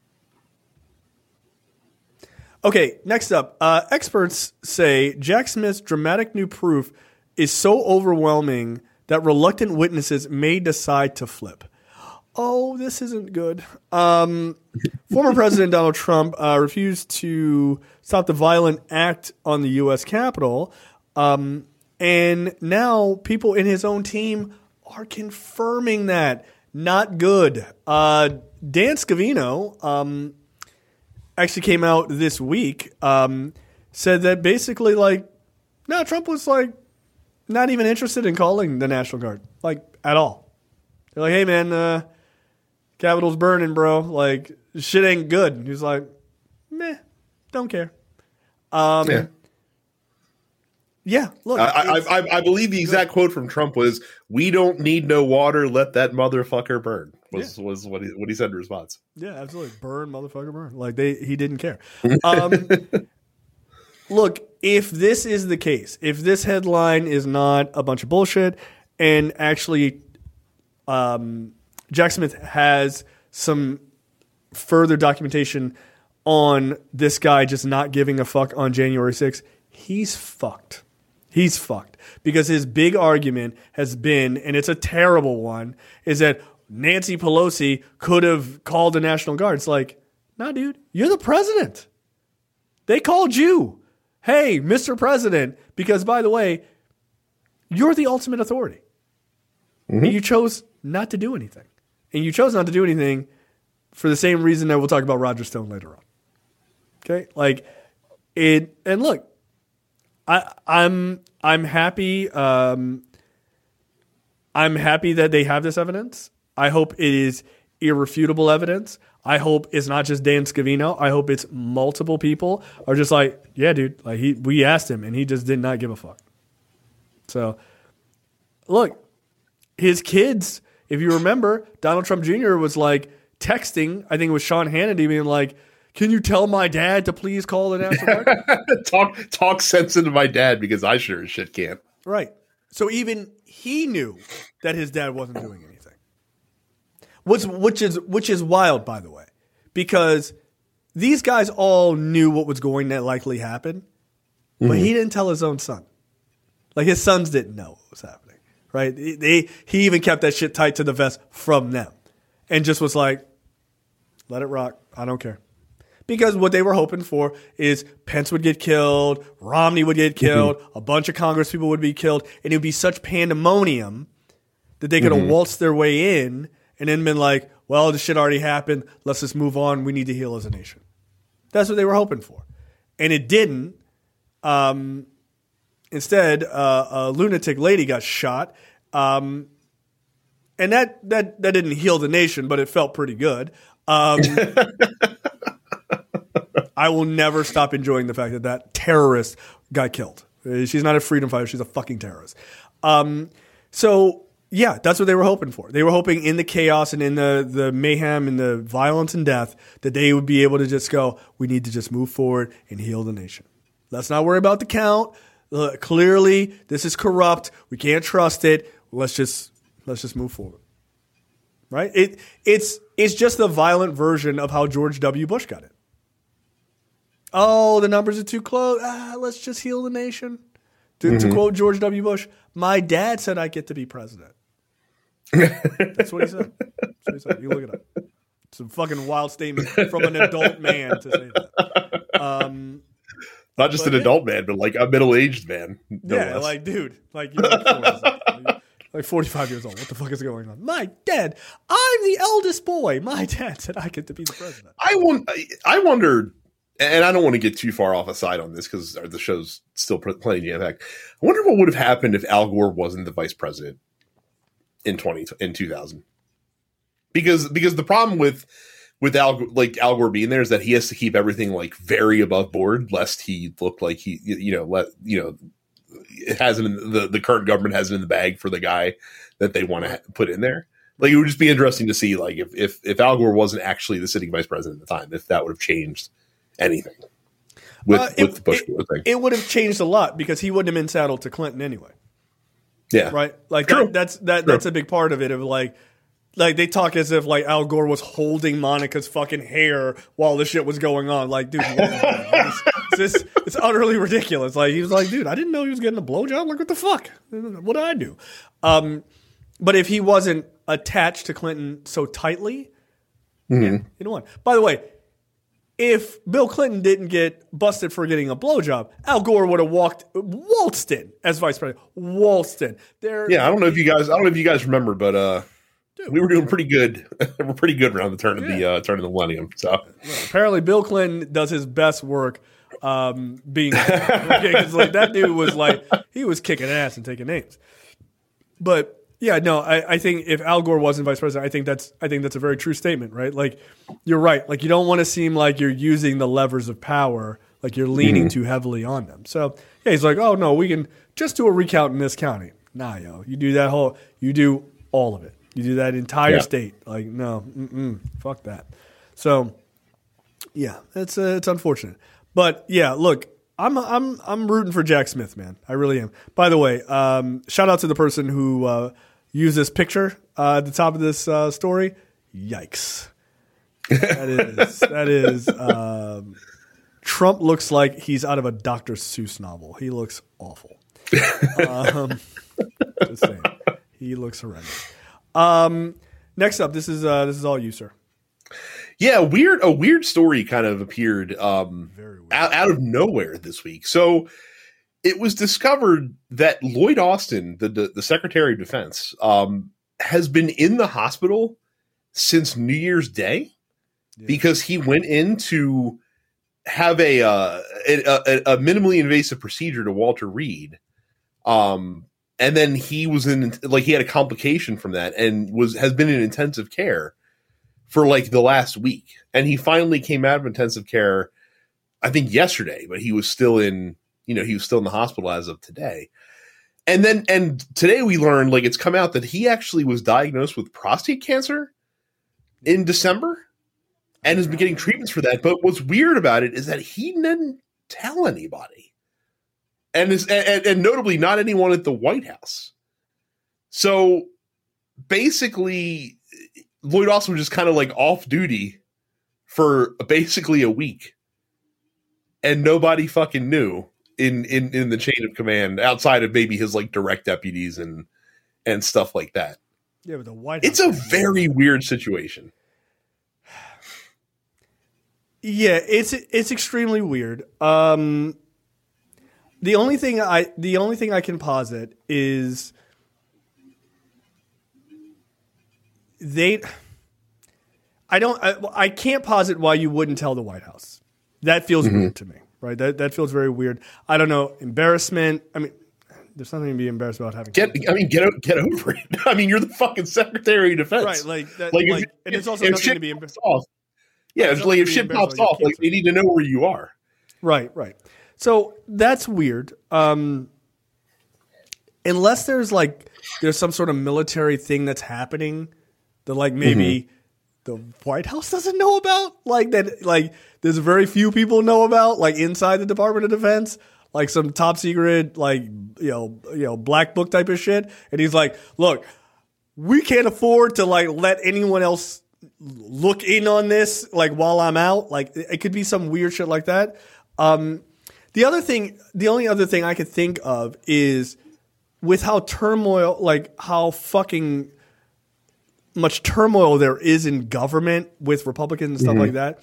Okay, next up, uh, experts say Jack Smith's dramatic new proof is so overwhelming that reluctant witnesses may decide to flip. Oh, this isn't good. Um, former President Donald Trump uh, refused to stop the violent act on the U S Capitol, um, and now people in his own team are confirming that. Not good. Uh, Dan Scavino um, actually came out this week, um, said that basically, like, no, Trump was, like, not even interested in calling the National Guard, like, at all. They're like, hey, man, uh, Capitol's burning, bro. Like, shit ain't good. He's like, meh, don't care. Um, yeah. Yeah, look. I, I, I, I believe the exact quote from Trump was, we don't need no water, let that motherfucker burn, was, yeah. was what, he, what he said in response. Yeah, absolutely. Burn, motherfucker, burn. Like, they, he didn't care. Um, look, if this is the case, if this headline is not a bunch of bullshit and actually um, Jack Smith has some further documentation on this guy just not giving a fuck on January sixth, he's fucked. He's fucked. Because his big argument has been, and it's a terrible one, is that Nancy Pelosi could have called the National Guard. It's like, nah, dude, you're the president. They called you. Hey, Mister President, because, by the way, you're the ultimate authority. Mm-hmm. And you chose not to do anything. And you chose not to do anything for the same reason that we'll talk about Roger Stone later on. Okay? Like, it, and look, I, I'm I'm happy. Um, I'm happy that they have this evidence. I hope it is irrefutable evidence. I hope it's not just Dan Scavino. I hope it's multiple people are just like, yeah, dude. Like he, we asked him, and he just did not give a fuck. So, look, his kids. If you remember, Donald Trump Junior was like texting. I think it was Sean Hannity being like, can you tell my dad to please call the National Guard? talk talk sense into my dad because I sure as shit can't. Right. So even he knew that his dad wasn't doing anything. Which, which is which is wild, by the way, because these guys all knew what was going to likely happen, but mm-hmm. he didn't tell his own son. Like his sons didn't know what was happening. Right? They he even kept that shit tight to the vest from them, and just was like, "Let it rock. I don't care." Because what they were hoping for is Pence would get killed, Romney would get killed, mm-hmm. a bunch of Congress people would be killed, and it would be such pandemonium that they could have mm-hmm. waltzed their way in and then been like, well, this shit already happened. Let's just move on. We need to heal as a nation. That's what they were hoping for. And it didn't. Um, instead, uh, a lunatic lady got shot. Um, and that, that, that didn't heal the nation, but it felt pretty good. Um I will never stop enjoying the fact that that terrorist got killed. She's not a freedom fighter. She's a fucking terrorist. Um, so, yeah, that's what they were hoping for. They were hoping in the chaos and in the, the mayhem and the violence and death that they would be able to just go, we need to just move forward and heal the nation. Let's not worry about the count. Uh, clearly, this is corrupt. We can't trust it. Let's just let's just move forward. Right? It it's it's just the violent version of how George W. Bush got it. Oh, the numbers are too close. Ah, let's just heal the nation. To, mm-hmm. to quote George W. Bush, my dad said I get to be president. That's what he said. That's what he said. You look it up. It's a fucking wild statement from an adult man to say that. Um, Not just an yeah. adult man, but like a middle-aged man. No yeah, less. Like, dude. Like, you're like, forty, like forty-five years old. What the fuck is going on? My dad. I'm the eldest boy. My dad said I get to be the president. I, won- I wonder... and I don't want to get too far off aside on this because the show's still plenty jam-packed. I wonder what would have happened if Al Gore wasn't the vice president in twenty in two thousand. Because because the problem with with Al like Al Gore being there is that he has to keep everything like very above board, lest he look like he you know let you know it hasn't in the the current government has it in the bag for the guy that they want to ha- put in there. Like, it would just be interesting to see, like, if, if, if Al Gore wasn't actually the sitting vice president at the time, if that would have changed anything with, uh, it, with the Bush it, thing. It would have changed a lot because he wouldn't have been saddled to Clinton anyway. Yeah. Right? Like, True. that, that's that True. that's a big part of it. Of like, like they talk as if, like, Al Gore was holding Monica's fucking hair while this shit was going on. Like, dude, it's, it's, it's utterly ridiculous. Like, he was like, dude, I didn't know he was getting a blowjob. Like, what the fuck? What did I do? Um, but if he wasn't attached to Clinton so tightly, mm-hmm. yeah, you know what? By the way, if Bill Clinton didn't get busted for getting a blowjob, Al Gore would have walked waltzed in as vice president. Waltzed in. There, yeah, I don't know if you guys, I don't know if you guys remember, but uh, Dude, we were doing pretty good. We're pretty good around the turn of yeah. the uh, turn of the millennium. So well, apparently, Bill Clinton does his best work um, being because like that dude was like he was kicking ass and taking names, but. Yeah, no, I, I think if Al Gore wasn't vice president, I think that's I think that's a very true statement, right? Like, you're right. Like, you don't want to seem like you're using the levers of power, like you're leaning mm-hmm. too heavily on them. So, yeah, he's like, oh, no, we can just do a recount in this county. Nah, yo, you do that whole, you do all of it. You do that entire yeah. state. Like, no, mm-mm, fuck that. So, yeah, it's uh, it's unfortunate. But, yeah, look. I'm I'm I'm rooting for Jack Smith, man. I really am. By the way, um, shout out to the person who uh, used this picture uh, at the top of this uh, story. Yikes! That is that is. Um, Trump looks like he's out of a Doctor Seuss novel. He looks awful. Um, just saying, he looks horrendous. Um, next up, this is uh, this is all you, sir. Yeah, weird. A weird story kind of appeared um, out, out of nowhere this week. So it was discovered that Lloyd Austin, the the, the Secretary of Defense, um, has been in the hospital since New Year's Day yeah. because he went in to have a, uh, a, a a minimally invasive procedure to Walter Reed, um, and then he was in like he had a complication from that and was has been in intensive care for like the last week. And he finally came out of intensive care, I think yesterday, but he was still in, you know, he was still in the hospital as of today. And then, and today we learned, like, it's come out that he actually was diagnosed with prostate cancer in December and has been getting treatments for that. But what's weird about it is that he didn't tell anybody. And is, and, and notably not anyone at the White House. So basically, Lloyd Austin was just kind of like off duty for basically a week, and nobody fucking knew in, in, in the chain of command outside of maybe his like direct deputies and and stuff like that. Yeah, but the White House. It's a very weird situation. Yeah, it's it's extremely weird. Um, the only thing I the only thing I can posit is. They, I don't, I, I can't posit why you wouldn't tell the White House. That feels mm-hmm. weird to me, right? That that feels very weird. I don't know, embarrassment. I mean, there's something to be embarrassed about having. Get, I mean, get get over it. I mean, you're the fucking Secretary of Defense, right? Like, that, like, like if, and it's also if nothing shit to be embarrassed off. Yeah, it's like if shit pops off, like they need to know where you are. Right, right. So that's weird. Um, unless there's like there's some sort of military thing that's happening. That like maybe mm-hmm. the White House doesn't know about, like that, like there's very few people know about, like inside the Department of Defense, like some top secret, like you know, you know, black book type of shit. And he's like, "Look, we can't afford to like let anyone else look in on this, like while I'm out. Like it could be some weird shit like that." Um, the other thing, the only other thing I could think of is with how turmoil, like how fucking much turmoil there is in government with Republicans and stuff mm-hmm. like that,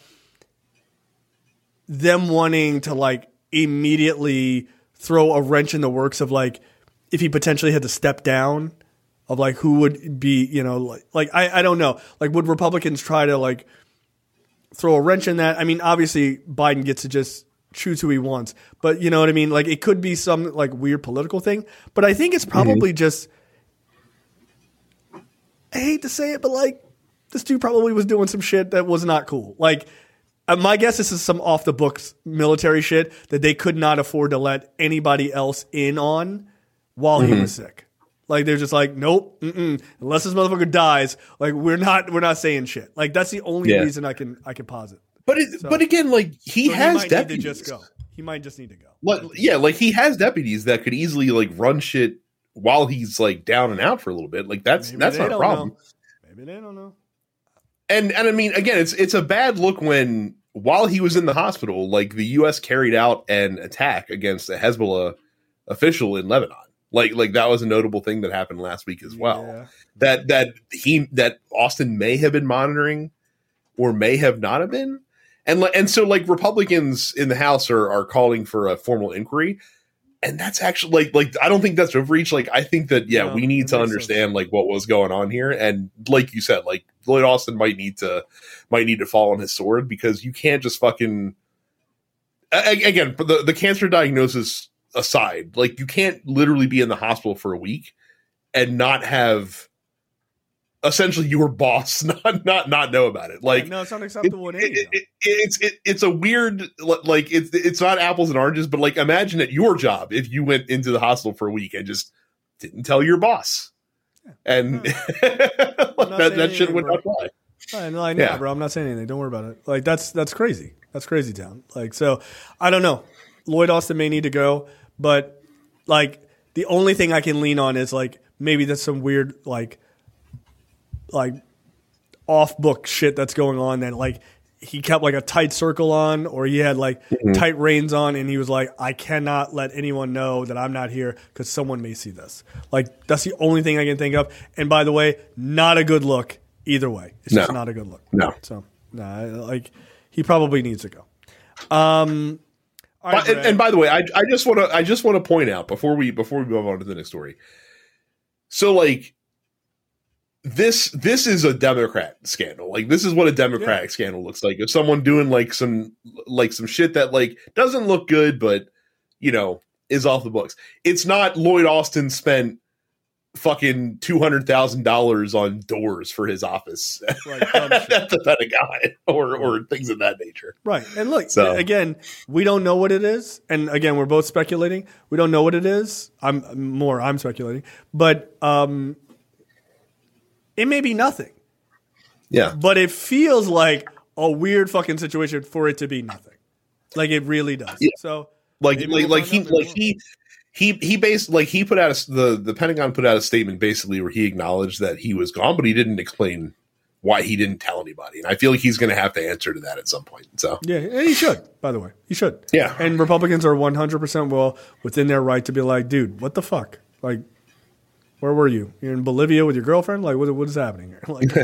them wanting to like immediately throw a wrench in the works of like, if he potentially had to step down, of like who would be, you know, like, like I, I don't know, like would Republicans try to like throw a wrench in that. I mean, obviously Biden gets to just choose who he wants, but you know what I mean? Like it could be some like weird political thing, but I think it's probably mm-hmm. just, I hate to say it, but like this dude probably was doing some shit that was not cool. Like uh, my guess this is some off the books military shit that they could not afford to let anybody else in on while mm-hmm. he was sick. Like they're just like, nope, mm-mm. Unless this motherfucker dies, like we're not, we're not saying shit. Like that's the only yeah. reason I can, I can posit. But it, so, but again, like he so has he might deputies. Need to just go. He might just need to go. Like, yeah, like he has deputies that could easily like run shit while he's like down and out for a little bit. Like that's Maybe that's not a problem. Know. Maybe they don't know. And and I mean, again, it's it's a bad look when while he was in the hospital, like the U S carried out an attack against a Hezbollah official in Lebanon. Like, like that was a notable thing that happened last week as well. Yeah. That that he that Austin may have been monitoring, or may have not have been, and and so like Republicans in the House are are calling for a formal inquiry, and that's actually like like I don't think that's overreach. Like I think that yeah, no, we need to understand sense. like what was going on here, and like you said, like Lloyd Austin might need to might need to fall on his sword because you can't just fucking again the the cancer diagnosis aside, like you can't literally be in the hospital for a week and not have essentially your boss not not not know about it. Like yeah, no, it's not acceptable. It, it, it, it's it, it's a weird like it's it's not apples and oranges, but like imagine at your job if you went into the hospital for a week and just didn't tell your boss, yeah. and no. that that shit would not apply. I know, I know, yeah. bro. I'm not saying anything. Don't worry about it. Like that's that's crazy. That's crazy town. Like so, I don't know. Lloyd Austin may need to go. But like the only thing I can lean on is like maybe there's some weird like like off book shit that's going on that like he kept like a tight circle on or he had like mm-hmm. tight reins on and he was like I cannot let anyone know that I'm not here because someone may see this. Like that's the only thing I can think of. And by the way, not a good look either way. It's no. just not a good look. No. So nah, like he probably needs to go. Um. Right, but, and, and by the way, I I just want to I just want to point out before we before we move on to the next story. So like this this is a Democrat scandal. Like this is what a Democratic yeah. scandal looks like. If someone doing like some like some shit that like doesn't look good, but you know is off the books. It's not Lloyd Austin spent fucking two hundred thousand dollars on doors for his office right, at the Pentagon or or things of that nature. Right. And look, so. again, we don't know what it is. And again, we're both speculating. We don't know what it is. I'm more, I'm speculating. But um, it may be nothing. Yeah. But it feels like a weird fucking situation for it to be nothing. Like it really does. Yeah. So like like like he like he He he based like he put out a, the the Pentagon put out a statement basically where he acknowledged that he was gone, but he didn't explain why he didn't tell anybody. And I feel like he's going to have to answer to that at some point. So yeah, and he should. By the way, he should. Yeah. And Republicans are one hundred percent well within their right to be like, dude, what the fuck? Like, where were you? You're in Bolivia with your girlfriend? Like, what what is happening here? Like,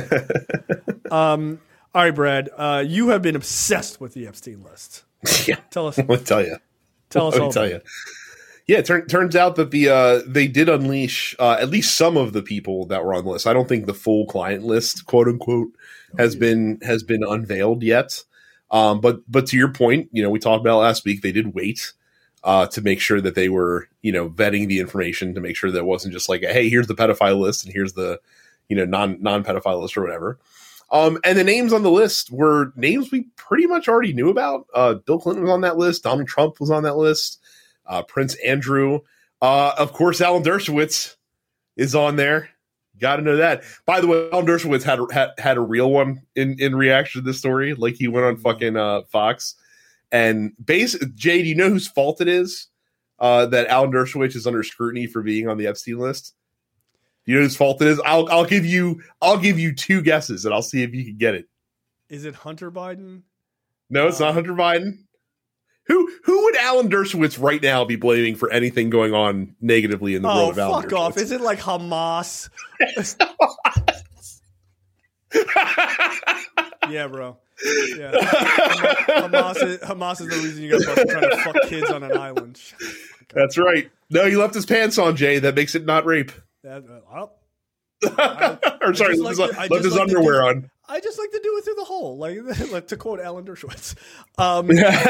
um. All right, Brad. Uh, you have been obsessed with the Epstein list. Yeah. Tell us. Let me tell you. Tell us. Let all me tell you. Yeah, it turn, turns out that the uh, they did unleash uh, at least some of the people that were on the list. I don't think the full client list, quote unquote, has oh, yeah. been has been unveiled yet. Um, but but to your point, you know, we talked about last week. They did wait uh, to make sure that they were, you know, vetting the information to make sure that it wasn't just like, hey, here's the pedophile list and here's the, you know, non non pedophile list or whatever. Um, and the names on the list were names we pretty much already knew about. Uh, Bill Clinton was on that list. Donald Trump was on that list. Uh, Prince Andrew, uh, of course, Alan Dershowitz is on there. Got to know that. By the way, Alan Dershowitz had a, had, had a real one in, in reaction to this story. Like he went on fucking uh, Fox and base. Jay, do you know whose fault it is uh, that Alan Dershowitz is under scrutiny for being on the Epstein list? Do you know whose fault it is? I'll I'll give you I'll give you two guesses and I'll see if you can get it. Is it Hunter Biden? No, it's uh, not Hunter Biden. Who who would Alan Dershowitz right now be blaming for anything going on negatively in the oh, world of Alan fuck Dershowitz? off. Is it like Hamas? Yeah, bro. Yeah. Hamas, is, Hamas is the reason you got busted trying to fuck kids on an island. That's right. No, he left his pants on, Jay. That makes it not rape. That, uh, I, or sorry, left, like his, the, left his like underwear do, on. I just like to do it through the hole, like, like to quote Alan Dershowitz. Um,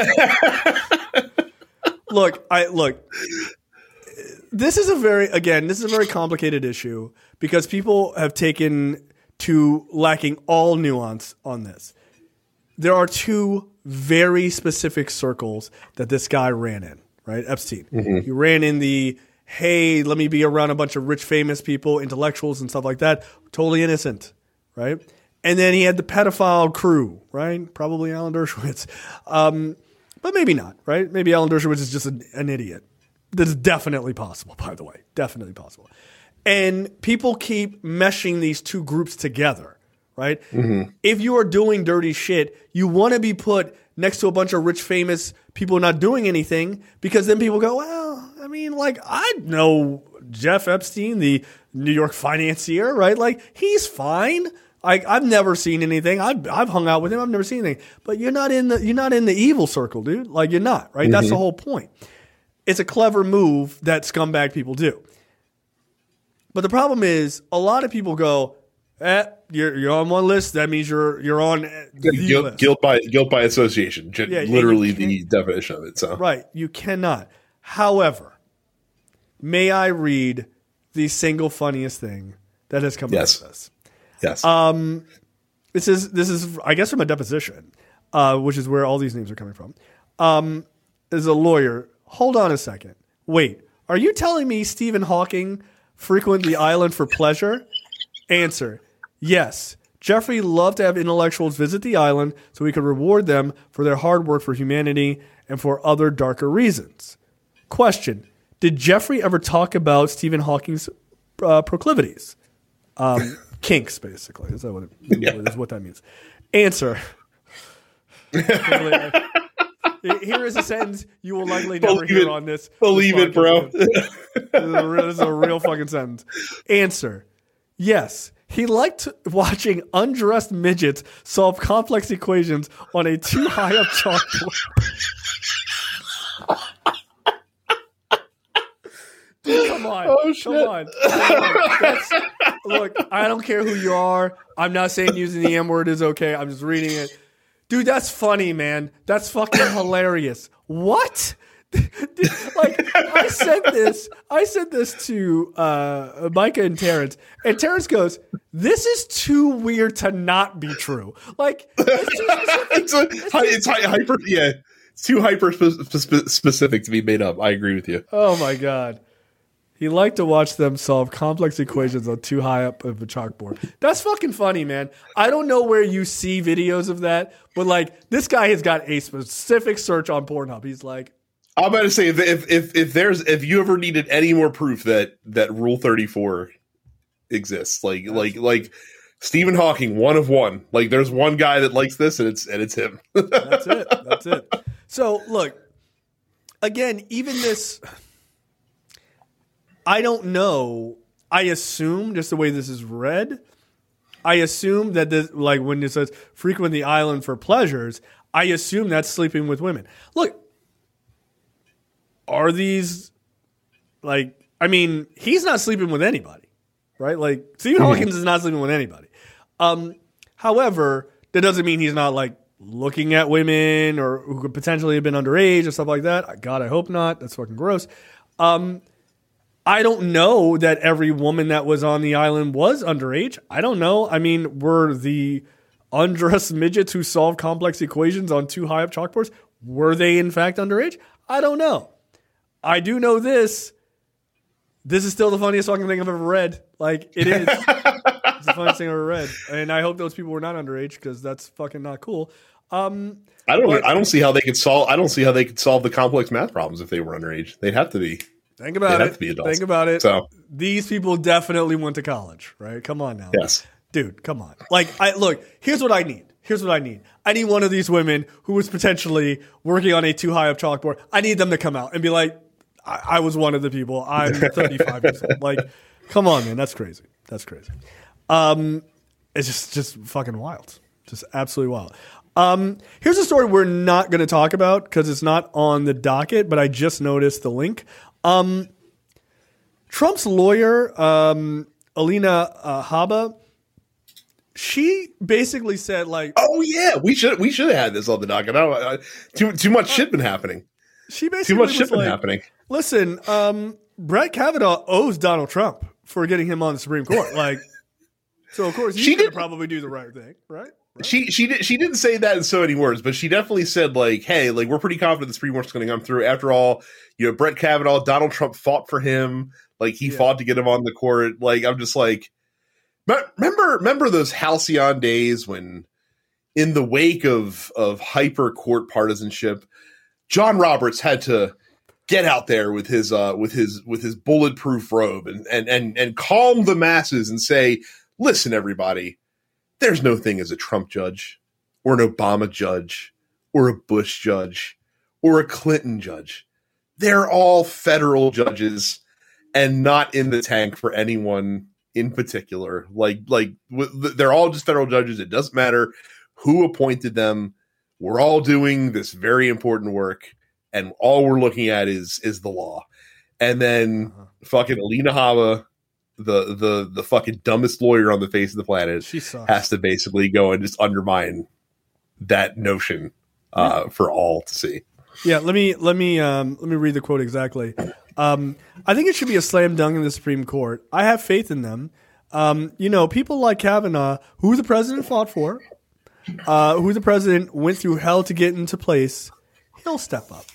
look, I look. This is a very again. This is a very complicated issue because people have taken to lacking all nuance on this. There are two very specific circles that this guy ran in. Right, Epstein. Mm-hmm. He ran in the hey, let me be around a bunch of rich, famous people, intellectuals, and stuff like that. Totally innocent, right? And then he had the pedophile crew, right? Probably Alan Dershowitz. Um, but maybe not, right? Maybe Alan Dershowitz is just an, an idiot. That is definitely possible, by the way. Definitely possible. And people keep meshing these two groups together, right? Mm-hmm. If you are doing dirty shit, you want to be put next to a bunch of rich, famous people not doing anything because then people go, well, I mean, like, I know Jeff Epstein, the New York financier, right? Like, he's fine. I, I've never seen anything. I've, I've hung out with him. I've never seen anything. But you're not in the you're not in the evil circle, dude. Like, you're not, right? Mm-hmm. That's the whole point. It's a clever move that scumbag people do. But the problem is, a lot of people go, eh, you're you're on one list. That means you're you're on the guilt, list. Guilt by guilt by association. Yeah, literally the definition of it. So right, you cannot. However, may I read the single funniest thing that has come yes. out of this? Yes. Um, this is this is I guess from a deposition, uh, which is where all these names are coming from. Um, as a lawyer, hold on a second. Wait, are you telling me Stephen Hawking frequented the island for pleasure? Answer: yes. Jeffrey loved to have intellectuals visit the island so he could reward them for their hard work for humanity and for other darker reasons. Question: did Jeffrey ever talk about Stephen Hawking's uh, proclivities? Um, kinks, basically. Is that what it, yeah. is what that means? Answer: here is a sentence you will likely never Believe hear it. on this. Believe this it, bro. this, is a real, this is a real fucking sentence. Answer: yes. He liked watching undressed midgets solve complex equations on a too high up chalkboard. Dude, come on. Oh, shit. Come on. Come on. That's, look, I don't care who you are. I'm not saying using the M word is okay. I'm just reading it. Dude, that's funny, man. That's fucking hilarious. What? Like, I sent this, I sent this to uh, Micah and Terrence, and Terrence goes, "This is too weird to not be true." Like, it's too specific. it's, a, it's, it's hy- hyper, yeah, it's too hyper spe- spe- specific to be made up. I agree with you. Oh my god, he liked to watch them solve complex equations on too high up of a chalkboard. That's fucking funny, man. I don't know where you see videos of that, but like, this guy has got a specific search on Pornhub. He's like, I'm about to say if if if there's if you ever needed any more proof that that Rule thirty-four exists, like like like Stephen Hawking, one of one. Like, there's one guy that likes this, and it's and it's him. That's it. That's it. So look, again, even this, I don't know. I assume, just the way this is read, I assume that this, like when it says frequent the island for pleasures, I assume that's sleeping with women. Look. Are these, like, I mean, he's not sleeping with anybody, right? Like, Stephen mm-hmm. Hawkins is not sleeping with anybody. Um, however, that doesn't mean he's not, like, looking at women or who could potentially have been underage or stuff like that. God, I hope not. That's fucking gross. Um, I don't know that every woman that was on the island was underage. I don't know. I mean, were the undressed midgets who solved complex equations on too high up chalkboards, were they in fact underage? I don't know. I do know this. This is still the funniest fucking thing I've ever read. Like, it is. It's the funniest thing I've ever read. And I hope those people were not underage because that's fucking not cool. Um, I don't but, I don't see how they could solve I don't see how they could solve the complex math problems if they were underage. They'd have to be. Think about They'd it. have to be adults. Think about it. So these people definitely went to college, right? Come on now. Yes. Dude, come on. Like, I look, here's what I need. Here's what I need. I need one of these women who was potentially working on a too high up chalkboard. I need them to come out and be like, I, I was one of the people. I'm thirty-five years old. Like, come on, man. That's crazy. That's crazy. Um, it's just, just fucking wild. Just absolutely wild. Um, here's a story we're not going to talk about because it's not on the docket, but I just noticed the link. Um, Trump's lawyer, um, Alina uh, Habba, she basically said like, "Oh yeah, we should we should have had this on the docket. I don't, I, too too much shit been happening. She basically too much shit been like, happening. Listen, um, Brett Kavanaugh owes Donald Trump for getting him on the Supreme Court. Like, so of course he's going to probably do the right thing, right? Right? She she did she didn't say that in so many words, but she definitely said like, "Hey, like we're pretty confident the Supreme Court's going to come through. After all, you know, Brett Kavanaugh, Donald Trump fought for him. Like he yeah. fought to get him on the court. Like I'm just like, remember remember those halcyon days when, in the wake of of hyper court partisanship, John Roberts had to get out there with his uh with his with his bulletproof robe and and and and calm the masses and say, listen, everybody. There's no thing as a Trump judge or an Obama judge or a Bush judge or a Clinton judge. They're all federal judges and not in the tank for anyone in particular. Like, like they're all just federal judges. It doesn't matter who appointed them. We're all doing this very important work, and all we're looking at is is the law." And then uh-huh. fucking Alina Habba, the the the fucking dumbest lawyer on the face of the planet, has to basically go and just undermine that notion uh, yeah. for all to see. Yeah, let me let me um, let me read the quote exactly. Um, I think it should be a slam dunk in the Supreme Court. I have faith in them. Um, you know, people like Kavanaugh, who the president fought for, uh, who the president went through hell to get into place, he'll step up.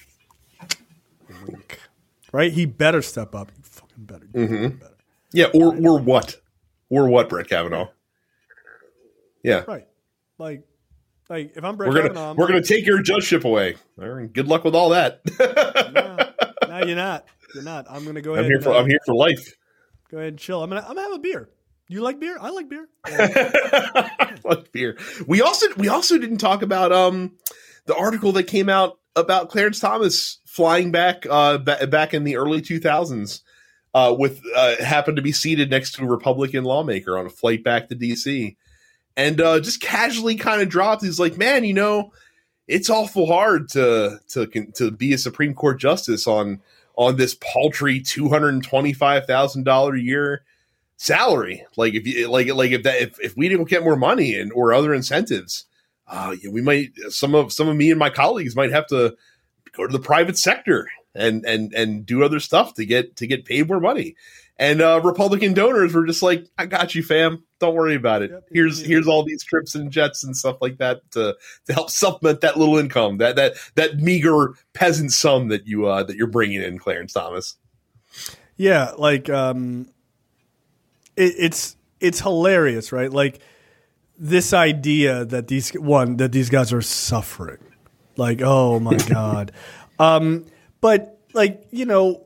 Right? He better step up. He fucking better. Mm-hmm. better. Yeah, or or what? Or what, Brett Kavanaugh? Yeah. Right. Like, like if I'm Brett we're gonna, Kavanaugh, we're going to take your judgeship away. Good luck with all that. no, no, you're not. You're not. I'm going to go I'm ahead. Here and, for, uh, I'm here for life. Go ahead and chill. I'm going to I'm gonna have a beer. You like beer? I like beer. I like beer. We also we also didn't talk about um the article that came out about Clarence Thomas flying back uh ba- back in the early two thousands. Uh, with uh, happened to be seated next to a Republican lawmaker on a flight back to D C, and uh, just casually kind of dropped. He's like, "Man, you know, it's awful hard to to to be a Supreme Court justice on on this paltry two hundred and twenty five thousand dollar a year salary. Like if you like like if that if, if we didn't get more money and or other incentives, uh, we might some of some of me and my colleagues might have to go to the private sector." And and and do other stuff to get to get paid more money, and uh, Republican donors were just like, "I got you, fam. Don't worry about it. Yep, here's yeah. here's all these trips and jets and stuff like that to to help supplement that little income, that that that meager peasant sum that you uh, that you're bringing in, Clarence Thomas." Yeah, like um, it, it's it's hilarious, right? Like this idea that these one that these guys are suffering, like, oh my god. um, But like, you know,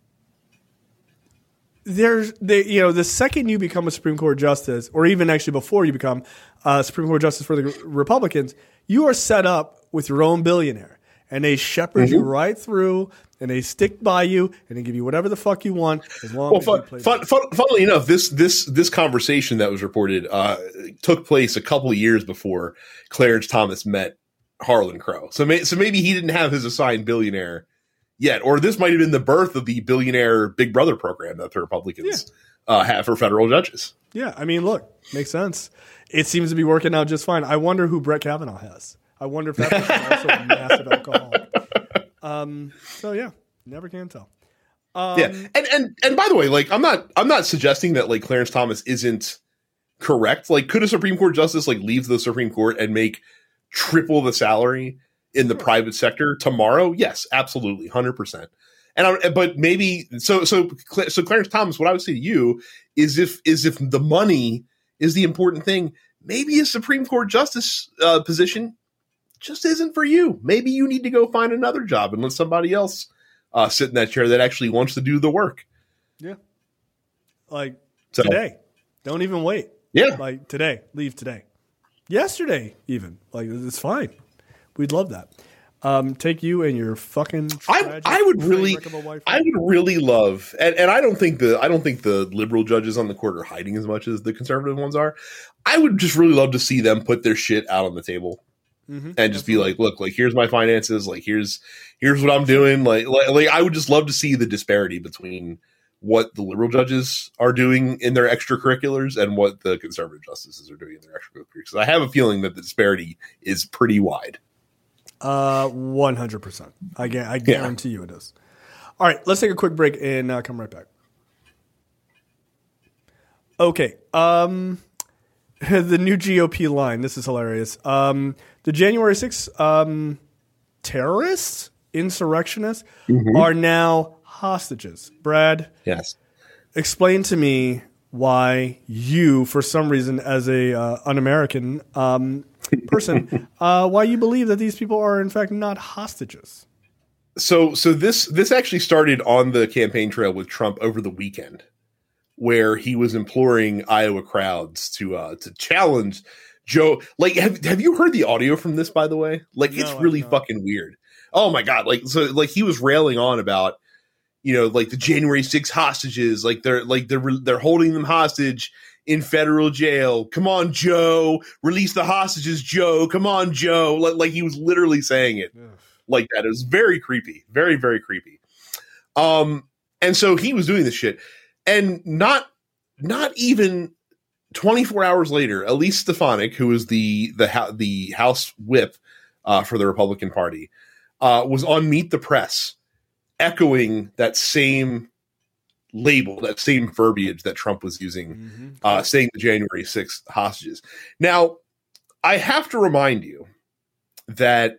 there's the you know the second you become a Supreme Court justice, or even actually before you become a Supreme Court justice for the Republicans, you are set up with your own billionaire, and they shepherd mm-hmm. you right through, and they stick by you, and they give you whatever the fuck you want as long well, as fun, you play. Fun, fun, funnily enough, this this this conversation that was reported uh, took place a couple of years before Clarence Thomas met Harlan Crow. So may, so maybe he didn't have his assigned billionaire yet, or this might have been the birth of the billionaire Big Brother program that the Republicans yeah. uh, have for federal judges. Yeah, I mean, look, makes sense. It seems to be working out just fine. I wonder who Brett Kavanaugh has. I wonder if that person's also a massive alcoholic. Um, so yeah, never can tell. Um, yeah, and and and by the way, like I'm not I'm not suggesting that like Clarence Thomas isn't correct. Like, could a Supreme Court justice like leave the Supreme Court and make triple the salary in the private sector tomorrow? Yes, absolutely, one hundred percent. And I, but maybe so so so Clarence Thomas, what I would say to you is if is if the money is the important thing, maybe a Supreme Court justice uh, position just isn't for you. Maybe you need to go find another job and let somebody else uh, sit in that chair that actually wants to do the work. Yeah, like so, today. Don't even wait. Yeah, like today. Leave today. Yesterday, even. Like, it's fine. We'd love that. Um, take you and your fucking. I, I would really, I would really love, and, and I don't think the I don't think the liberal judges on the court are hiding as much as the conservative ones are. I would just really love to see them put their shit out on the table mm-hmm. and just Absolutely. be like, look, like here's my finances, like here's here's what I'm doing. Like, like, like I would just love to see the disparity between what the liberal judges are doing in their extracurriculars and what the conservative justices are doing in their extracurriculars. So I have a feeling that the disparity is pretty wide. Uh, one hundred percent. I, gu- I guarantee yeah. you it is. All right, let's take a quick break and uh, come right back. Okay. Um, the new G O P line. This is hilarious. Um, the January sixth um, terrorists, insurrectionists, mm-hmm. are now hostages. Brad, yes. Explain to me why you, for some reason, as a uh, un-American um, person, uh, why you believe that these people are in fact not hostages. So, so this this actually started on the campaign trail with Trump over the weekend, where he was imploring Iowa crowds to uh, to challenge Joe. Like, have have you heard the audio from this? By the way, like, no, it's really fucking weird. Oh my god! Like, so like he was railing on about, you know, like the January sixth hostages, like they're like they're they're holding them hostage in federal jail. Come on, Joe, release the hostages, Joe. Come on, Joe. Like, like he was literally saying it yeah. like that. It was very creepy, very very creepy. Um, and so he was doing this shit, and not not even twenty-four hours later, Elise Stefanik, who is the the the House Whip uh, for the Republican Party, uh, was on Meet the Press, echoing that same label, that same verbiage that Trump was using, mm-hmm. uh, saying the January sixth hostages. Now, I have to remind you that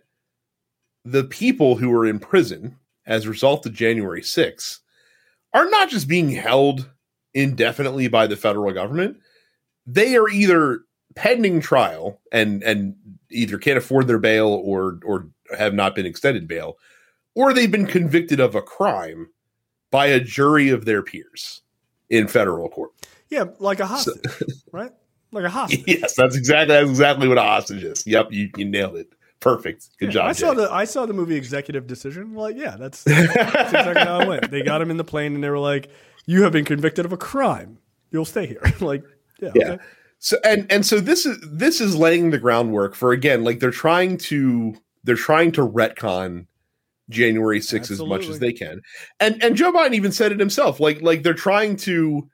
the people who are in prison as a result of January sixth are not just being held indefinitely by the federal government. They are either pending trial and and either can't afford their bail or or have not been extended bail, or they've been convicted of a crime by a jury of their peers in federal court. Yeah, like a hostage, so, right? Like a hostage. Yes, that's exactly that's exactly what a hostage is. Yep, you, you nailed it. Perfect. Good yeah, job. I Jay. saw the I saw the movie Executive Decision. Like, yeah, that's, that's exactly how it went. They got him in the plane and they were like, "You have been convicted of a crime. You'll stay here." Like, yeah. Yeah. Okay. So and and so this is this is laying the groundwork for, again, like they're trying to they're trying to retcon January sixth Absolutely. As much as they can. And and Joe Biden even said it himself. Like like they're trying to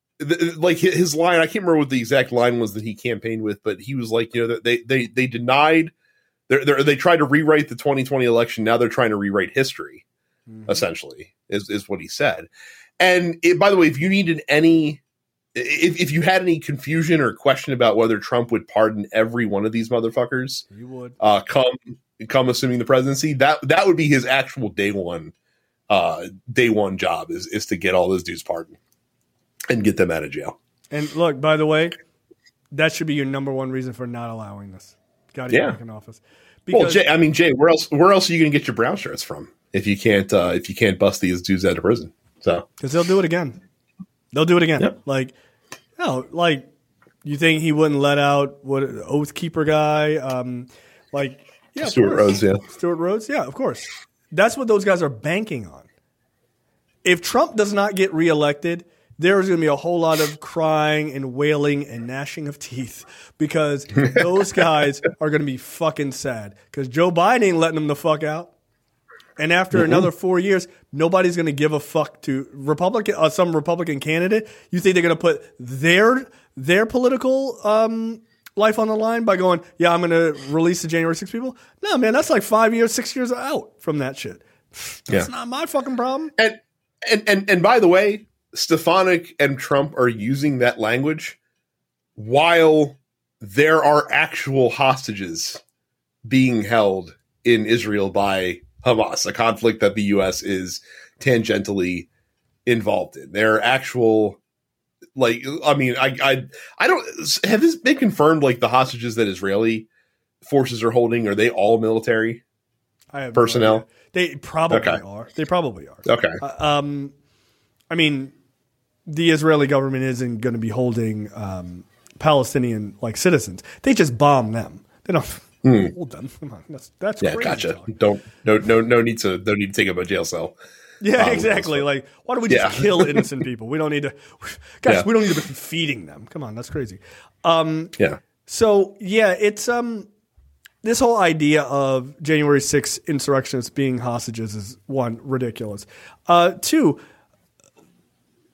th- like his line, I can't remember what the exact line was that he campaigned with, but he was like, you know, they they they denied they they tried to rewrite the twenty twenty election. Now they're trying to rewrite history, mm-hmm. essentially, is is what he said. And it, by the way, if you needed any If, if you had any confusion or question about whether Trump would pardon every one of these motherfuckers, you would uh, come come assuming the presidency, that that would be his actual day one uh, day one job is is to get all those dudes pardoned and get them out of jail. And look, by the way, that should be your number one reason for not allowing this. Got to get yeah. back in office. Because, well, Jay, I mean, Jay, where else where else are you going to get your brown shirts from if you can't uh, if you can't bust these dudes out of prison? So because they'll do it again. They'll do it again. Yep. Like. No, like, you think he wouldn't let out what Oath Keeper guy? Um, like, yeah, Stuart Rhodes, yeah, Stuart Rhodes, yeah, of course. That's what those guys are banking on. If Trump does not get reelected, there is going to be a whole lot of crying and wailing and gnashing of teeth because those guys are going to be fucking sad because Joe Biden ain't letting them the fuck out. And after mm-hmm. another four years, nobody's going to give a fuck to Republican, uh, some Republican candidate. You think they're going to put their their political um, life on the line by going, yeah, I'm going to release the January sixth people? No, man, that's like five years, six years out from that shit. That's yeah. not my fucking problem. And, and and and by the way, Stefanik and Trump are using that language while there are actual hostages being held in Israel by Hamas, a conflict that the U S is tangentially involved in. There are actual, like, I mean, I, I, I don't have this been confirmed. Like the hostages that Israeli forces are holding, are they all military I have personnel? No they probably okay. are. They probably are. Okay. Uh, um, I mean, the Israeli government isn't going to be holding um, Palestinian like citizens. They just bomb them. They don't. Mm. Hold them. Come on. That's that's yeah, crazy gotcha. talk. Don't no no no need to no need to take up a jail cell. Yeah, um, exactly. Like, why do we just yeah. kill innocent people? We don't need to, guys. Yeah. We don't need to be feeding them. Come on, that's crazy. Um, yeah. So yeah, it's um, this whole idea of January sixth insurrectionists being hostages is one ridiculous. Uh, two,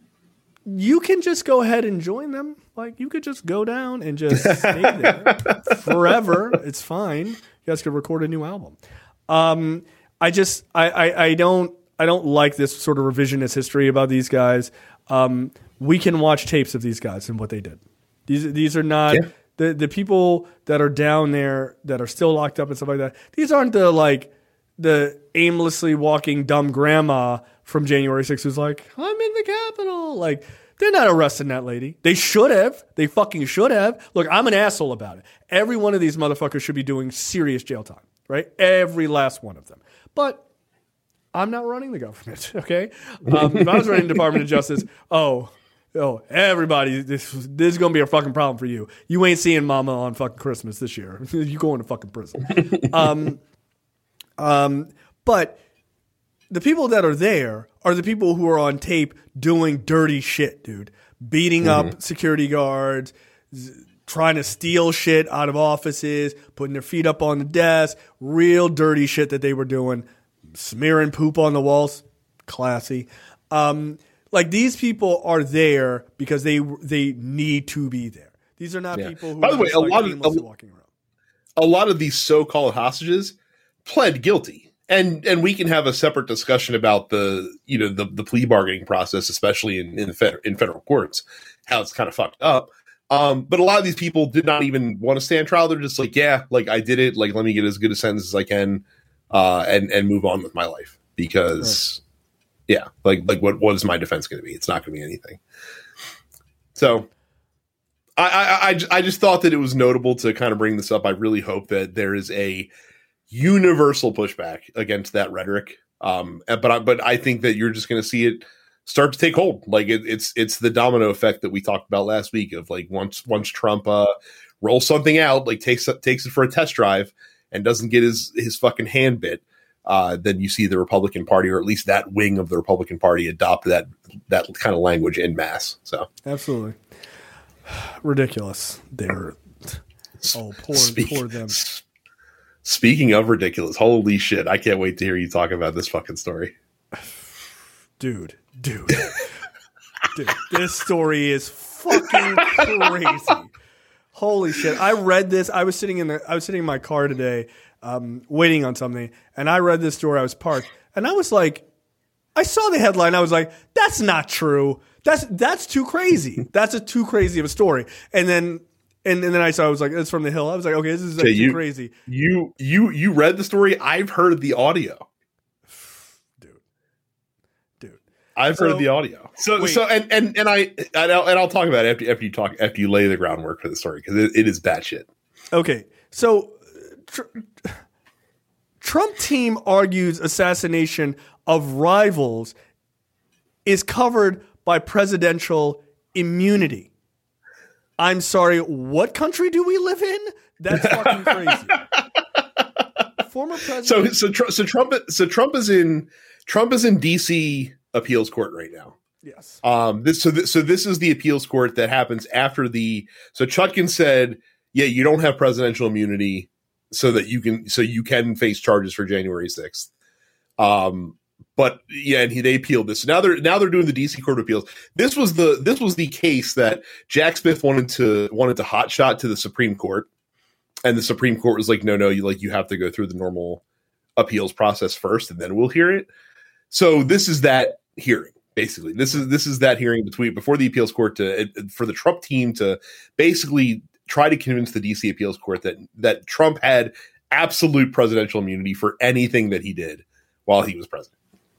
you can just go ahead and join them. Like, you could just go down and just stay there forever. It's fine. You guys could record a new album. Um, I just, I, I, I don't, I don't like this sort of revisionist history about these guys. Um, we can watch tapes of these guys and what they did. These, these are not yeah. the the people that are down there that are still locked up and stuff like that. These aren't the like the aimlessly walking dumb grandma from January sixth who's like, I'm in the Capitol. Like, they're not arresting that lady. They should have. They fucking should have. Look, I'm an asshole about it. Every one of these motherfuckers should be doing serious jail time, right? Every last one of them. But I'm not running the government, okay? Um, if I was running the Department of Justice, oh, oh, everybody, this, this is going to be a fucking problem for you. You ain't seeing mama on fucking Christmas this year. You going to fucking prison. um, um, but the people that are there are the people who are on tape doing dirty shit, dude. Beating mm-hmm. up security guards, z- trying to steal shit out of offices, putting their feet up on the desk, real dirty shit that they were doing, smearing poop on the walls, classy. Um, like, these people are there because they they need to be there. These are not yeah. people who By the are way, just a like lot of a, walking around. A lot of these so-called hostages pled guilty. And and we can have a separate discussion about the you know the, the plea bargaining process, especially in in, the fed, in federal courts, how it's kind of fucked up. Um, but a lot of these people did not even want to stand trial. They're just like, yeah, like I did it. Like, let me get as good a sentence as I can, uh, and and move on with my life because, right. yeah, like like what what is my defense going to be? It's not going to be anything. So, I, I I I just thought that it was notable to kind of bring this up. I really hope that there is a universal pushback against that rhetoric. Um, but I, but I think that you're just going to see it start to take hold. Like it, it's it's the domino effect that we talked about last week of like once once Trump uh, rolls something out, like takes takes it for a test drive and doesn't get his his fucking hand bit, uh, then you see the Republican Party, or at least that wing of the Republican Party, adopt that that kind of language en masse. So absolutely ridiculous. They're oh poor Speak, poor them. Speaking of ridiculous, holy shit! I can't wait to hear you talk about this fucking story, dude. Dude, dude, this story is fucking crazy. Holy shit! I read this. I was sitting in the. I was sitting in my car today, um, waiting on something, and I read this story. I was parked, and I was like, I saw the headline. I was like, that's not true. That's that's too crazy. That's a too crazy of a story. And then. And, and then I saw, I was like, it's from the Hill. I was like, okay, this is like, okay, too you, crazy. You you you read the story. I've heard the audio. Dude. Dude. I've so, heard the audio. So wait. so and, and and I and I'll, and I'll talk about it after after you talk after you lay the groundwork for the story, because it, it is batshit. Okay. So tr- Trump team argues assassination of rivals is covered by presidential immunity. I'm sorry, what country do we live in? That's fucking crazy. Former president. So so Tr- so Trump so Trump is in Trump is in D C appeals court right now. Yes. Um. This so th- so this is the appeals court that happens after the. So Chutkan said, yeah, you don't have presidential immunity, so that you can so you can face charges for January sixth. Um. But yeah, and he, they appealed this. Now they're now they're doing the D C Court of Appeals. This was the this was the case that Jack Smith wanted to wanted to hotshot to the Supreme Court, and the Supreme Court was like, no, no, you like you have to go through the normal appeals process first, and then we'll hear it. So this is that hearing, basically. This is this is that hearing between before the appeals court to for the Trump team to basically try to convince the D C appeals court that that Trump had absolute presidential immunity for anything that he did while he was president.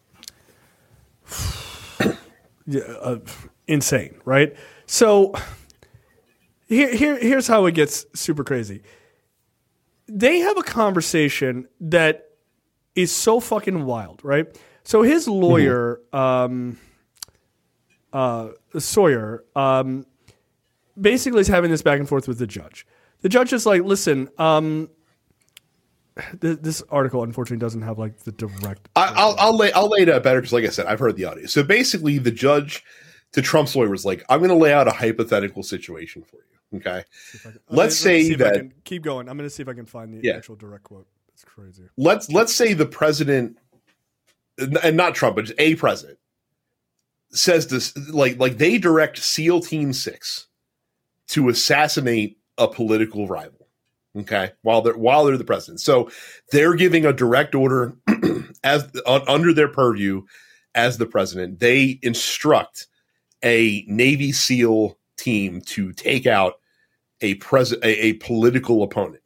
Yeah, uh, insane, right? So here, here, here's how it gets super crazy. They have a conversation that is so fucking wild, right? So his lawyer, mm-hmm. um, uh, Sawyer, um, basically is having this back and forth with the judge. The judge is like, listen, um, th- this article unfortunately doesn't have like the direct. I, I'll I'll lay I'll lay it out better because, like I said, I've heard the audio. So basically, the judge to Trump's lawyer was like, I'm going to lay out a hypothetical situation for you. Okay, can, let's say see that. Can, keep going. I'm going to see if I can find the yeah. actual direct quote. It's crazy. Let's let's say the president, and not Trump, but just a president, says this, like, like they direct SEAL Team Six to assassinate a political rival. Okay, while they're while they're the president, so they're giving a direct order as uh, under their purview as the president. They instruct a Navy SEAL team to take out a pres a, a political opponent.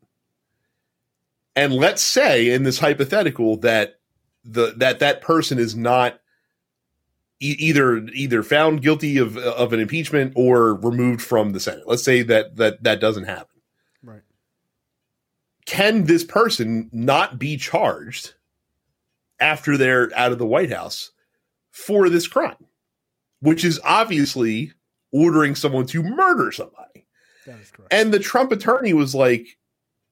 And let's say in this hypothetical that the that that person is not e- either either found guilty of of an impeachment or removed from the Senate. Let's say that that that doesn't happen. Right. Can this person not be charged after they're out of the White House for this crime, which is obviously ordering someone to murder somebody? That is correct. And the Trump attorney was like,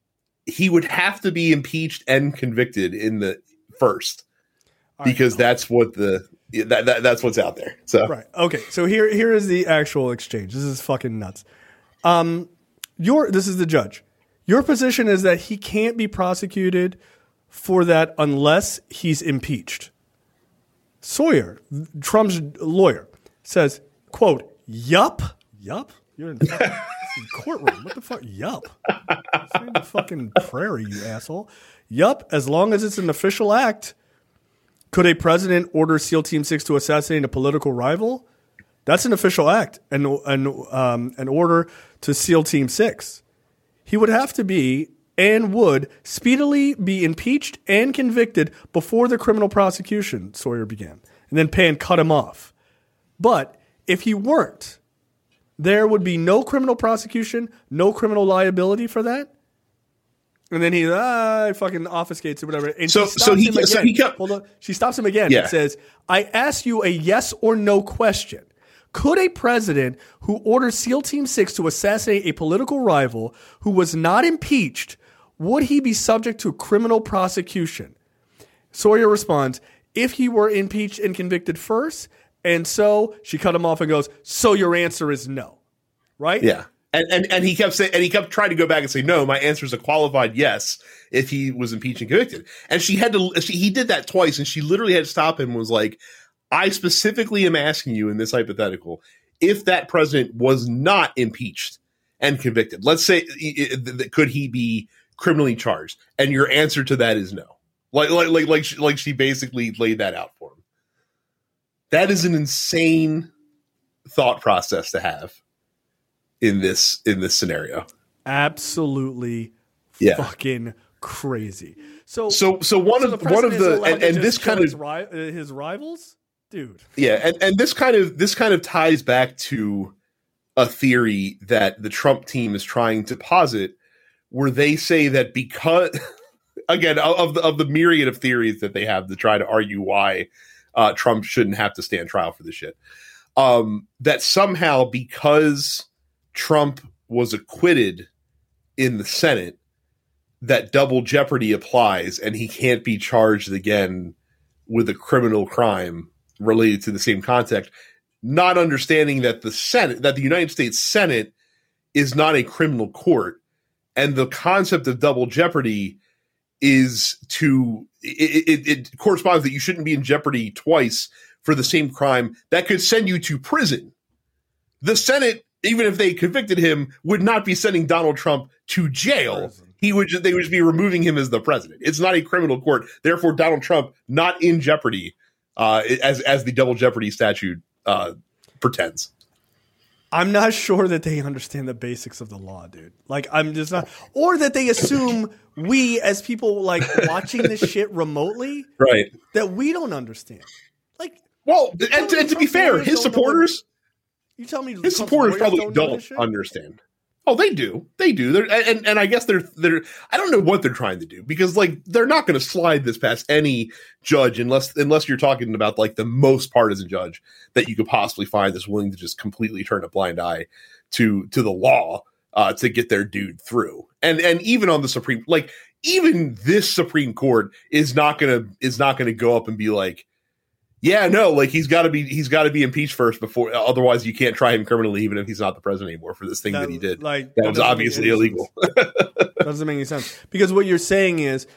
he would have to be impeached and convicted in the first, All because right. that's what the that, that that's what's out there. So right, okay. So here here is the actual exchange. This is fucking nuts. Um, your this is the judge. Your position is that he can't be prosecuted for that unless he's impeached. Sawyer, Trump's lawyer, says, "Quote, yup, yup. You're in the courtroom. What the fuck? Yup. It's in the fucking prairie, you asshole. Yup. As long as it's an official act, could a president order SEAL Team Six to assassinate a political rival? That's an official act, and an um, an order to SEAL Team Six. He would have to be and would speedily be impeached and convicted before the criminal prosecution." Sawyer began, and then Pan cut him off. But if he weren't, there would be no criminal prosecution, no criminal liability for that. And then he ah, fucking obfuscates or whatever. And so, she stops so he, him again. So he kept, Hold on. She stops him again yeah. and says, "I ask you a yes or no question. Could a president who orders SEAL Team Six to assassinate a political rival who was not impeached, would he be subject to criminal prosecution?" Sawyer responds, "If he were impeached and convicted first." And so she cut him off and goes, "So your answer is no." Right? Yeah. And, and and he kept saying, and he kept trying to go back and say, "No, my answer is a qualified yes if he was impeached and convicted." And she had to, she, he did that twice, and she literally had to stop him and was like, "I specifically am asking you in this hypothetical, if that president was not impeached and convicted, let's say, could he be criminally charged?" And your answer to that is no. Like, like, like, like, she, like she basically laid that out for him. That is an insane thought process to have in this in this scenario. Absolutely, yeah. fucking crazy. So, so, so one so of one of the and, and this kind his, of ri- his rivals, dude. Yeah, and and this kind of this kind of ties back to a theory that the Trump team is trying to posit, where they say that because, again, of the of the myriad of theories that they have to try to argue why uh, Trump shouldn't have to stand trial for this shit, um, that somehow because Trump was acquitted in the Senate, that double jeopardy applies and he can't be charged again with a criminal crime related to the same context, not understanding that the Senate, that the United States Senate is not a criminal court. And the concept of double jeopardy is to, it, it, it corresponds that you shouldn't be in jeopardy twice for the same crime that could send you to prison. The Senate, even if they convicted him, would not be sending Donald Trump to jail. He would just, they would just be removing him as the president. It's not a criminal court. Therefore, Donald Trump not in jeopardy, uh, as as the double jeopardy statute uh, pretends. I'm not sure that they understand the basics of the law, dude. Like, I'm just not, or that they assume we, as people like watching this shit remotely, right, that we don't understand. Like, well, and, and to be fair, his supporters. You tell me his supporters probably don't, don't understand. Oh, they do. They do. They're, and and I guess they're they're. I don't know what they're trying to do, because like they're not going to slide this past any judge unless unless you're talking about like the most partisan judge that you could possibly find that's willing to just completely turn a blind eye to to the law uh, to get their dude through. And and even on the Supreme, like even this Supreme Court is not gonna is not gonna go up and be like, yeah, no, like he's got to be he's got to be impeached first before, otherwise you can't try him criminally even if he's not the president anymore for this thing that, that he did. Like that, that was obviously illegal. Doesn't make any sense, because what you're saying is,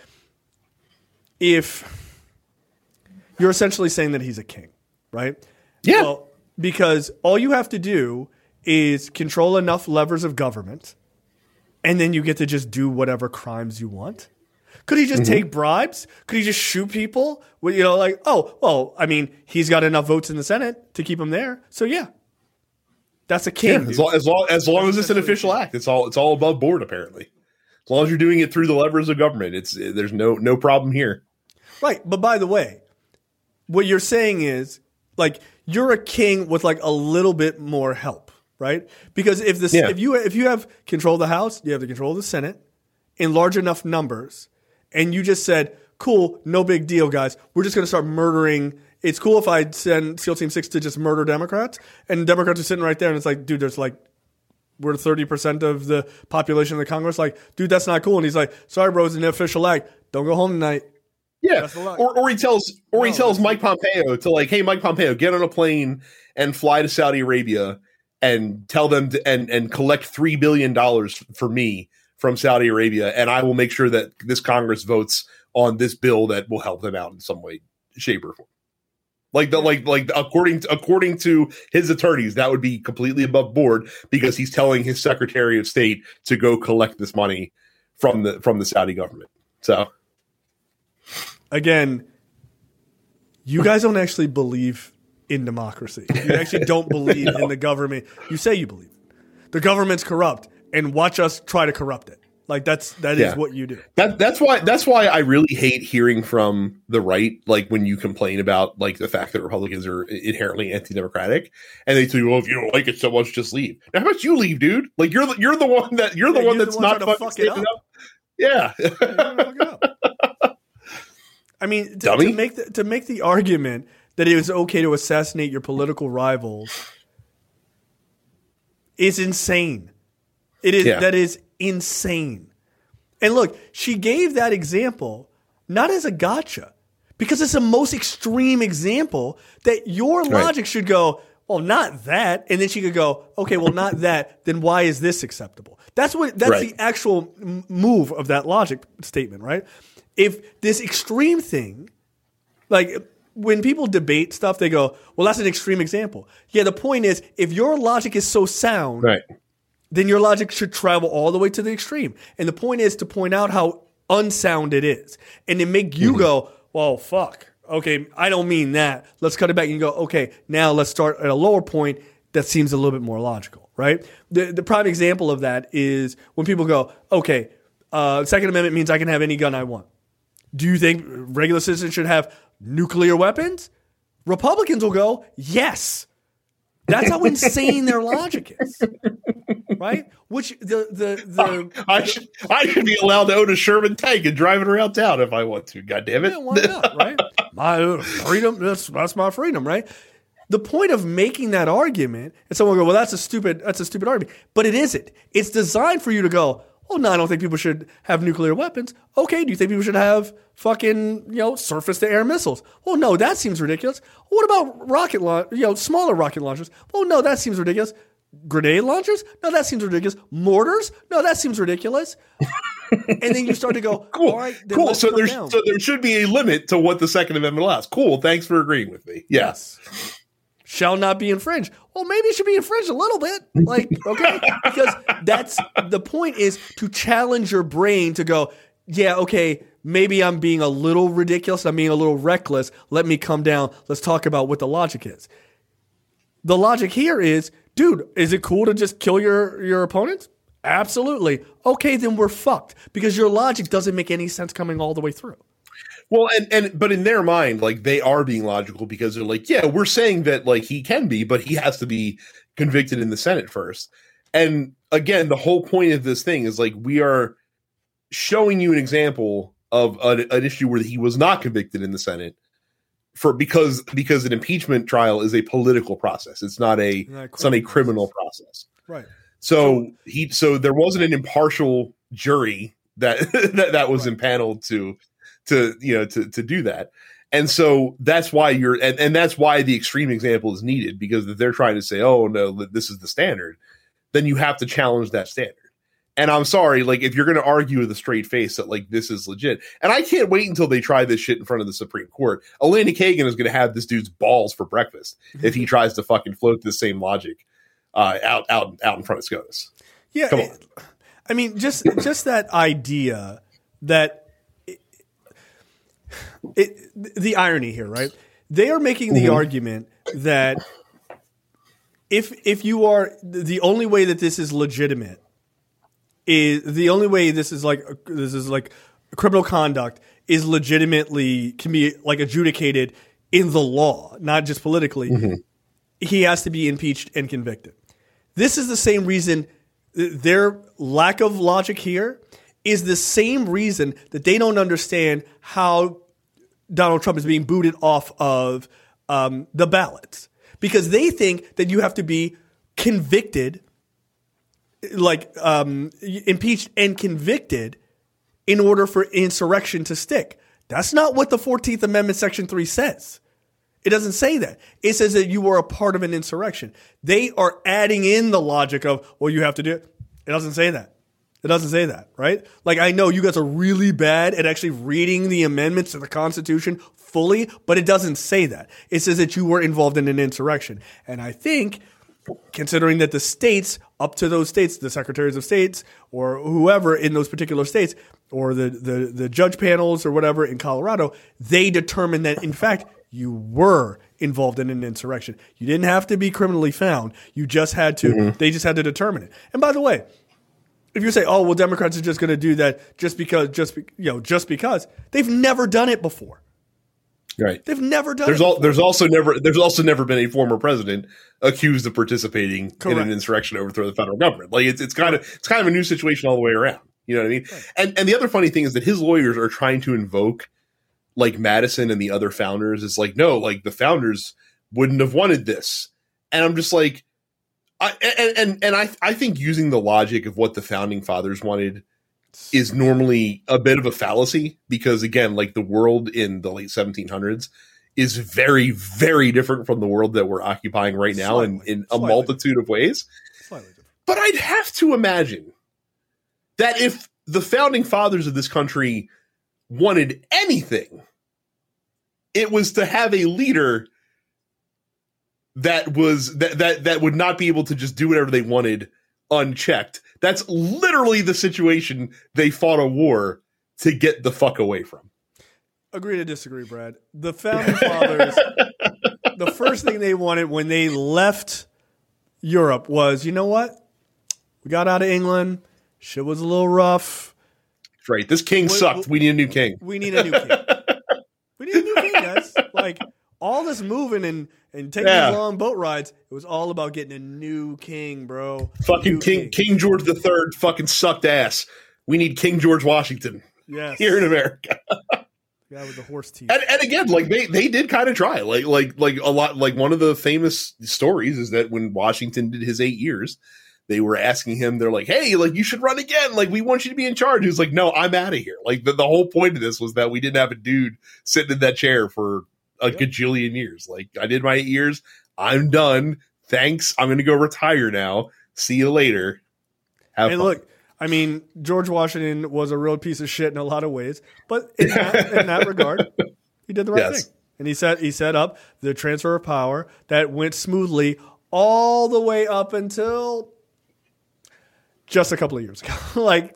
if you're essentially saying that he's a king, right? Yeah. Well, because all you have to do is control enough levers of government, and then you get to just do whatever crimes you want. Could he just mm-hmm. take bribes? Could he just shoot people? Well, you know, like, oh, well, I mean, he's got enough votes in the Senate to keep him there. So, yeah, that's a king. Yeah, as, long, as long as long as it's an official act, it's all it's all above board, apparently. As long as you're doing it through the levers of government, it's there's no no problem here. Right. But by the way, what you're saying is, like, you're a king with, like, a little bit more help. Right? Because if this, yeah. if you if you have control of the House, you have the control of the Senate in large enough numbers, and you just said, "Cool, no big deal, guys. We're just going to start murdering." It's cool if I send SEAL Team Six to just murder Democrats, and Democrats are sitting right there, and it's like, dude, there's like we're thirty percent of the population of the Congress. Like, dude, that's not cool. And he's like, "Sorry, bro, it's an official act. Don't go home tonight." Yeah, or or he tells or he no, tells Mike Pompeo to like, "Hey, Mike Pompeo, get on a plane and fly to Saudi Arabia." And tell them to, and and collect three billion dollars for me from Saudi Arabia, and I will make sure that this Congress votes on this bill that will help them out in some way, shape, or form. Like the like like according to, according to his attorneys, that would be completely above board because he's telling his Secretary of State to go collect this money from the from the Saudi government. So again, you guys don't actually believe in democracy. You actually don't believe no. in the government. You say you believe it. The government's corrupt, and watch us try to corrupt it. Like that's that yeah. is what you do. That that's why that's why I really hate hearing from the right, like when you complain about like the fact that Republicans are inherently anti-democratic, and they say, "Well, if you don't like it so much, just leave." Now, how about you leave, dude? Like you're the, you're the one that you're the yeah, one you're that's the one not fucking fuck it up. up. Yeah. yeah fuck it up. I mean, to, to make the, to make the argument that it was okay to assassinate your political rivals is insane. It is yeah. that is insane. And look, she gave that example not as a gotcha, because it's the most extreme example that your logic right. should go, well, not that, and then she could go, okay, well, not that. Then why is this acceptable? That's what that's right. the actual move of that logic statement, right? If this extreme thing, like. When people debate stuff, they go, well, that's an extreme example. Yeah, the point is, if your logic is so sound, right. then your logic should travel all the way to the extreme. And the point is to point out how unsound it is. And to make you mm-hmm. go, well, fuck. Okay, I don't mean that. Let's cut it back and go, okay, now let's start at a lower point that seems a little bit more logical, right? The, the prime example of that is when people go, okay, uh, Second Amendment means I can have any gun I want. Do you think regular citizens should have nuclear weapons? Republicans will go, yes. That's how insane their logic is, right? Which the the the I should I should be allowed to own a Sherman tank and drive it around town if I want to. God damn it! Yeah, why not? Right? My freedom. That's that's my freedom, right? The point of making that argument, and someone will go, well, that's a stupid that's a stupid argument, but it isn't. It's designed for you to go, well, no, I don't think people should have nuclear weapons. Okay, do you think people should have fucking, you know, surface-to-air missiles? Well, no, that seems ridiculous. What about rocket launch, you know, smaller rocket launchers? Well, no, that seems ridiculous. Grenade launchers? No, that seems ridiculous. Mortars? No, that seems ridiculous. And then you start to go, cool, all right, then cool. let's So come there's down. so there should be a limit to what the Second Amendment allows. Cool, thanks for agreeing with me. Yeah. Yes. Shall not be infringed. Well, maybe it should be infringed a little bit. Like, okay? Because that's the point, is to challenge your brain to go, yeah, okay, maybe I'm being a little ridiculous. I'm being a little reckless. Let me come down. Let's talk about what the logic is. The logic here is, dude, is it cool to just kill your, your opponents? Absolutely. Okay, then we're fucked because your logic doesn't make any sense coming all the way through. Well, and, and but in their mind, like, they are being logical because they're like, yeah, we're saying that, like, he can be, but he has to be convicted in the Senate first. And again, the whole point of this thing is, like, we are showing you an example of an, an issue where he was not convicted in the Senate for because because an impeachment trial is a political process. It's not a not it's not a criminal process. Right. So he so there wasn't an impartial jury that that, that was right. impaneled to to you know to to do that. And so that's why you're and, and that's why the extreme example is needed, because if they're trying to say, oh no, this is the standard, then you have to challenge that standard. And I'm sorry, like, if you're going to argue with a straight face that, like, this is legit, and I can't wait until they try this shit in front of the Supreme Court. Elena Kagan is going to have this dude's balls for breakfast if he tries to fucking float the same logic uh, out, out, out in front of SCOTUS. Yeah. Come on. It, I mean, just, just that idea that it, it, the irony here, right? They are making the mm-hmm. argument that if, if you are the only way that this is legitimate, is the only way this is like this is like criminal conduct is legitimately can be like adjudicated in the law, not just politically. Mm-hmm. He has to be impeached and convicted. This is the same reason their lack of logic here is the same reason that they don't understand how Donald Trump is being booted off of um, the ballots, because they think that you have to be convicted. Like um, impeached and convicted in order for insurrection to stick. That's not what the fourteenth Amendment Section three says. It doesn't say that. It says that you were a part of an insurrection. They are adding in the logic of, well, you have to do it. It doesn't say that. It doesn't say that, right? Like, I know you guys are really bad at actually reading the amendments to the Constitution fully, but it doesn't say that. It says that you were involved in an insurrection. And I think, considering that the states, up to those states, the secretaries of states or whoever in those particular states, or the, the, the judge panels or whatever in Colorado, they determined that, in fact, you were involved in an insurrection. You didn't have to be criminally found. You just had to, mm-hmm. they just had to determine it. And by the way, if you say, oh, well, Democrats are just going to do that just because, just, you know, just because, they've never done it before. Right. They've never done there's it. Al- there's also never there's also never been a former president accused of participating Correct. in an insurrection to overthrow the federal government. Like it's it's kind of it's kind of a new situation all the way around. You know what I mean? Right. And and the other funny thing is that his lawyers are trying to invoke like Madison and the other founders. It's like, no, like the founders wouldn't have wanted this. And I'm just like, I and and, and I I think using the logic of what the founding fathers wanted is normally a bit of a fallacy, because again, like the world in the late seventeen hundreds is very, very different from the world that we're occupying right now Slightly. in, in a Slightly. multitude of ways. But I'd have to imagine that if the founding fathers of this country wanted anything, it was to have a leader that was that that, that would not be able to just do whatever they wanted unchecked. That's literally the situation they fought a war to get the fuck away from. Agree to disagree, Brad. The founding fathers, the first thing they wanted when they left Europe was, you know what? We got out of England. Shit was a little rough. That's right. This king we, sucked. We, we need a new king. We need a new king. We need a new king, guys. Like, all this moving and And taking yeah. these long boat rides, it was all about getting a new king, bro. Fucking new King King George the Third fucking sucked ass. We need King George Washington yes. here in America. Guy with the horse teeth. And, and again, like they, they did kind of try. Like like like a lot like one of the famous stories is that when Washington did his eight years, they were asking him, they're like, hey, like you should run again. Like we want you to be in charge. He was like, no, I'm out of here. Like the, the whole point of this was that we didn't have a dude sitting in that chair for a yep. gajillion years. Like I did my eight years. I'm done. Thanks. I'm going to go retire now. See you later. Have and fun. Look, I mean, George Washington was a real piece of shit in a lot of ways, but in that, in that regard, he did the right yes. thing. And he set, he set up the transfer of power that went smoothly all the way up until just a couple of years ago. like,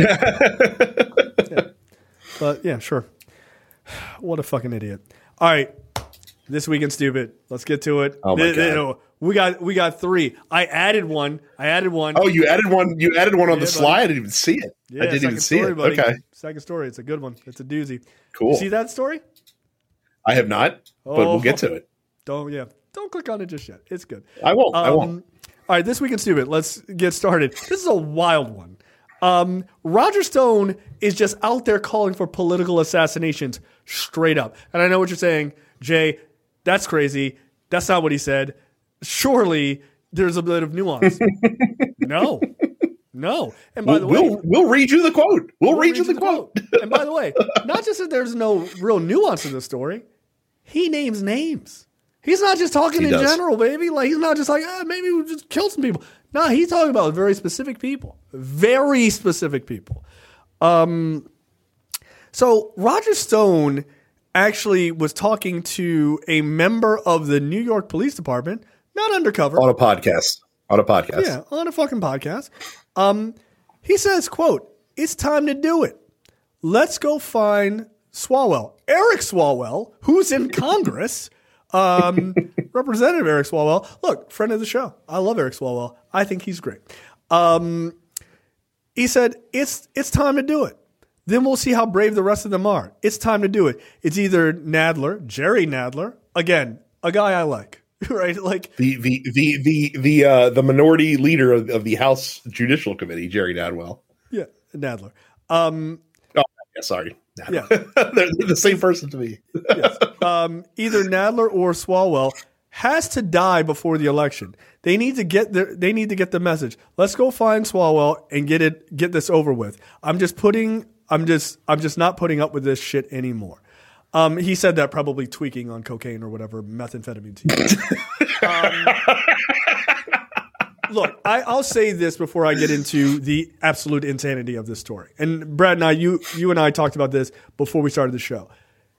yeah. But yeah, sure. What a fucking idiot. All right, this week in stupid. Let's get to it. Oh my the, God. The, we got we got three. I added one. I added one. Oh, you added one. You added one on yeah, the slide. I didn't even see it. Yeah, I didn't even see story, it. Buddy. Okay. Second story. It's a good one. It's a doozy. Cool. You see that story? I have not, but oh, we'll get to it. Don't yeah. Don't click on it just yet. It's good. I won't. Um, I won't. All right, this week in stupid. Let's get started. This is a wild one. Um, Roger Stone is just out there calling for political assassinations straight up. And I know what you're saying, Jay. That's crazy. That's not what he said. Surely there's a bit of nuance. no, no. And by we'll, the way, we'll, we'll read you the quote. We'll, we'll read, read you the, the quote. quote. And by the way, not just that there's no real nuance in the story. He names names. He's not just talking he in does. general, baby. Like he's not just like, ah, maybe we just killed some people. No, he's talking about very specific people. Very specific people. Um, so Roger Stone actually was talking to a member of the New York Police Department, not undercover. On a podcast. On a podcast. Yeah, on a fucking podcast. Um, he says, quote, "It's time to do it. Let's go find Swalwell." Eric Swalwell, who's in Congress, um, Representative Eric Swalwell. Look, friend of the show. I love Eric Swalwell. I think he's great. Um, he said, it's it's time to do it. Then we'll see how brave the rest of them are. It's time to do it. It's either Nadler, Jerry Nadler, again, a guy I like, right? Like the the the the the uh, the minority leader of, of the House Judicial Committee, Jerry Nadwell. Yeah, Nadler. Um, oh, yeah, sorry. Yeah, they're, they're the same person to me. Yes. Um, either Nadler or Swalwell has to die before the election. They need to get the they need to get the message. Let's go find Swalwell and get it get this over with. I'm just putting I'm just I'm just not putting up with this shit anymore. Um, he said that probably tweaking on cocaine or whatever methamphetamine. um, look, I, I'll say this before I get into the absolute insanity of this story. And Brad and I, you you and I talked about this before we started the show.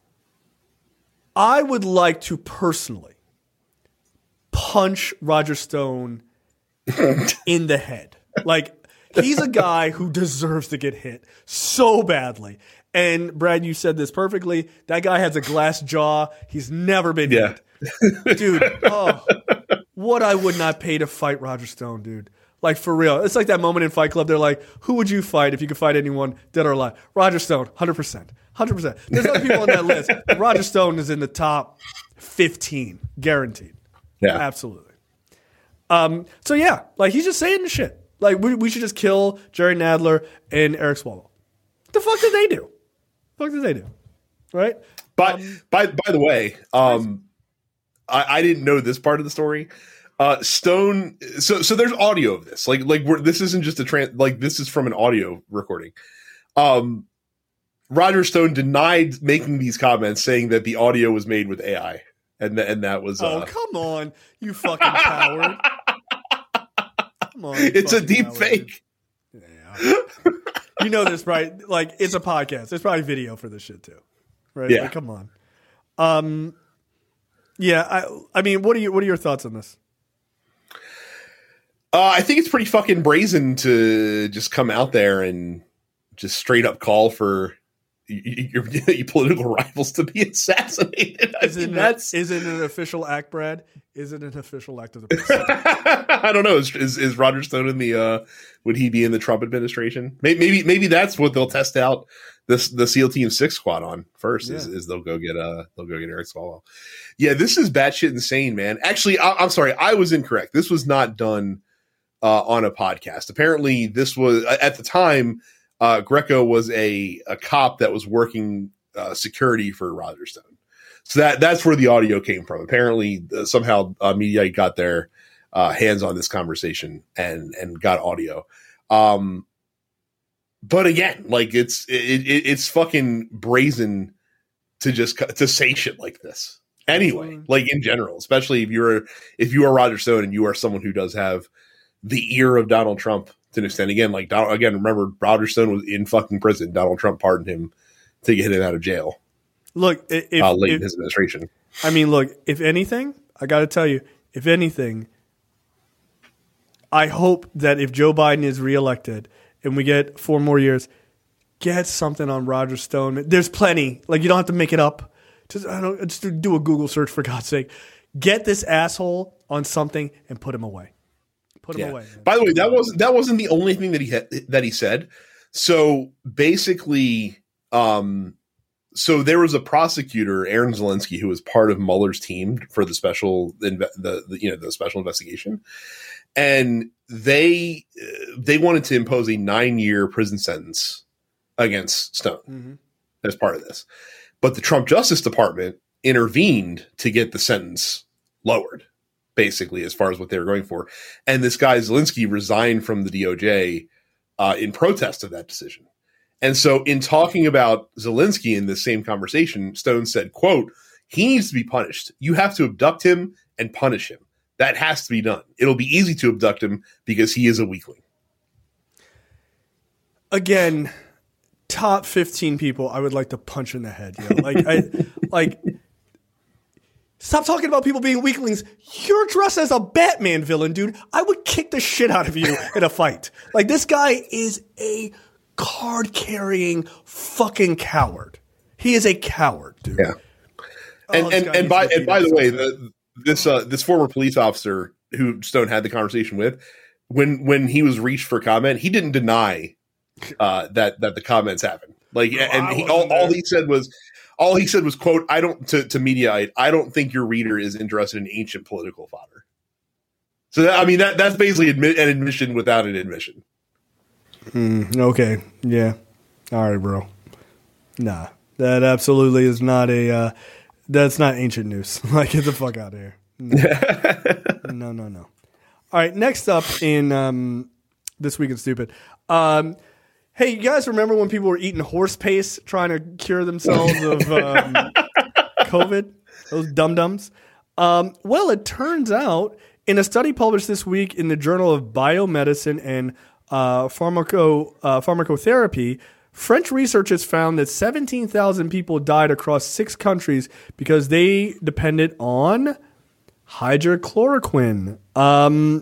I would like to personally punch Roger Stone in the head. Like, he's a guy who deserves to get hit so badly. And Brad, you said this perfectly. That guy has a glass jaw. He's never been yeah. hit. Dude, oh, what I would not pay to fight Roger Stone, dude. Like, for real. It's like that moment in Fight Club. They're like, who would you fight if you could fight anyone dead or alive? Roger Stone, one hundred percent. one hundred percent. There's other people on that list. Roger Stone is in the top fifteen. Guaranteed. Yeah. Absolutely. Um, so, yeah. Like, he's just saying the shit. Like, we, we should just kill Jerry Nadler and Eric Swalwell. What the fuck did they do? What the fuck did they do? Right? But um, by by the way, um, I, I didn't know this part of the story. Uh, Stone, so so there's audio of this. Like like we're, this isn't just a trans. Like this is from an audio recording. Um, Roger Stone denied making these comments, saying that the audio was made with A I, and th- and that was. Uh, oh come on, you fucking coward! Come on, you it's a fucking deep coward, fake. Yeah. You know this, right? Like, it's a podcast. There's probably video for this shit too, right? Yeah. Like, come on. Um, yeah. I, I mean, what are you? What are your thoughts on this? Uh, I think it's pretty fucking brazen to just come out there and just straight up call for your, your political rivals to be assassinated. I Is, mean, it that's an, is it an official act, Brad? Is it an official act of the president? I don't know. Is, is is Roger Stone in the? Uh, would he be in the Trump administration? Maybe, maybe maybe that's what they'll test out this the SEAL Team Six squad on first. Yeah. Is, is they'll go get uh they'll go get Eric Swalwell. Yeah, this is batshit insane, man. Actually, I, I'm sorry, I was incorrect. This was not done uh, on a podcast. Apparently, this was at the time. Uh, Greco was a a cop that was working uh, security for Roger Stone. So that that's where the audio came from. Apparently, uh, somehow uh, Mediaite got their uh, hands on this conversation and and got audio. Um, but again, like it's it, it, it's fucking brazen to just to say shit like this. Anyway, mm-hmm. like in general, especially if you're if you are Roger Stone and you are someone who does have the ear of Donald Trump to an extent. Again, like Donald, again, remember Roger Stone was in fucking prison. Donald Trump pardoned him to get him out of jail. Look, if, uh, late if, in his administration. I mean, look, if anything, I got to tell you, if anything, I hope that if Joe Biden is reelected and we get four more years, get something on Roger Stone. There's plenty. Like, you don't have to make it up. Just I don't just do a Google search for God's sake. Get this asshole on something and put him away. Put him yeah. away. Man. By the way, that wasn't that wasn't the only thing that he had, that he said. So basically, um, so there was a prosecutor, Aaron Zelensky, who was part of Mueller's team for the special the, the, the you know the special investigation, and they they wanted to impose a nine year prison sentence against Stone mm-hmm. as part of this, but the Trump Justice Department intervened to get the sentence lowered, basically, as far as what they were going for. And this guy Zelensky resigned from the D O J uh, in protest of that decision. And so in talking about Zelensky in this same conversation, Stone said, quote, he needs to be punished. You have to abduct him and punish him. That has to be done. It'll be easy to abduct him because he is a weakling. Again, top fifteen people I would like to punch in the head. You know? Like, I, like, stop talking about people being weaklings. You're dressed as a Batman villain, dude. I would kick the shit out of you in a fight. Like, this guy is a card-carrying fucking coward. He is a coward, dude. Yeah. And oh, and, and by and by the way, the, this uh, this former police officer who Stone had the conversation with, when when he was reached for comment, he didn't deny uh, that that the comments happened. Like, oh, and he, all, all he said was, all he said was, "quote I don't to to Mediaite, I don't think your reader is interested in ancient political fodder." So that, I mean that that's basically admit, an admission without an admission. Mm, okay, yeah, all right, bro. Nah, that absolutely is not a. Uh, That's not ancient news. Like, get the fuck out of here. No, no, no. no. All right, next up in um, This Week in Stupid. Um, hey, you guys remember when people were eating horse paste trying to cure themselves of um, COVID? Those dum-dums? Um, well, it turns out in a study published this week in the Journal of Biomedicine and uh, Pharmaco, uh, Pharmacotherapy, French researchers found that seventeen thousand people died across six countries because they depended on hydrochloroquine. Um,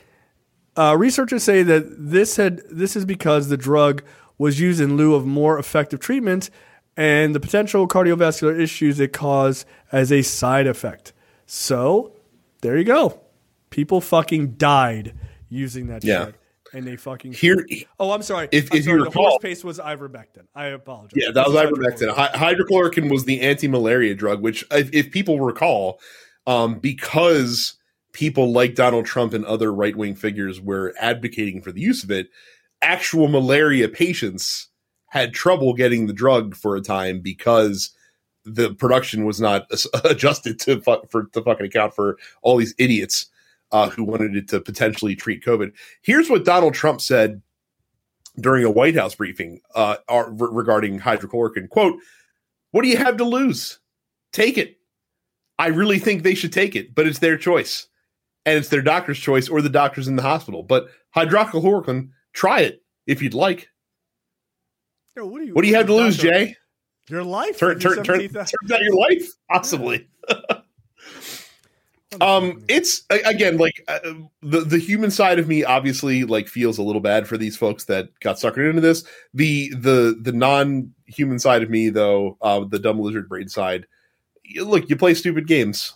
uh, researchers say that this had this is because the drug was used in lieu of more effective treatments and the potential cardiovascular issues it caused as a side effect. So, there you go. People fucking died using that yeah. shit. And they fucking here. Oh, I'm sorry. If, I'm if sorry. you the recall, horse paste was ivermectin. I apologize. Yeah, that was ivermectin. Hy- hydrochloroquine was the anti-malaria drug, which, if, if people recall, um, because people like Donald Trump and other right-wing figures were advocating for the use of it, actual malaria patients had trouble getting the drug for a time because the production was not adjusted to fu- for to fucking account for all these idiots. Uh, who wanted it to potentially treat COVID. Here's what Donald Trump said during a White House briefing uh, are, re- regarding hydrochloroquine. Quote, "What do you have to lose? Take it. I really think they should take it, but it's their choice. And it's their doctor's choice or the doctors in the hospital. But hydrochloroquine, try it if you'd like." Yo, what, do you, what do you have to lose, doctor? Jay? Your life? Turn, turn, turn, turns out your life? Possibly. Um, it's again like uh, the the human side of me obviously like feels a little bad for these folks that got suckered into this. The the the non human side of me though, uh, the dumb lizard brain side. You, look, you play stupid games.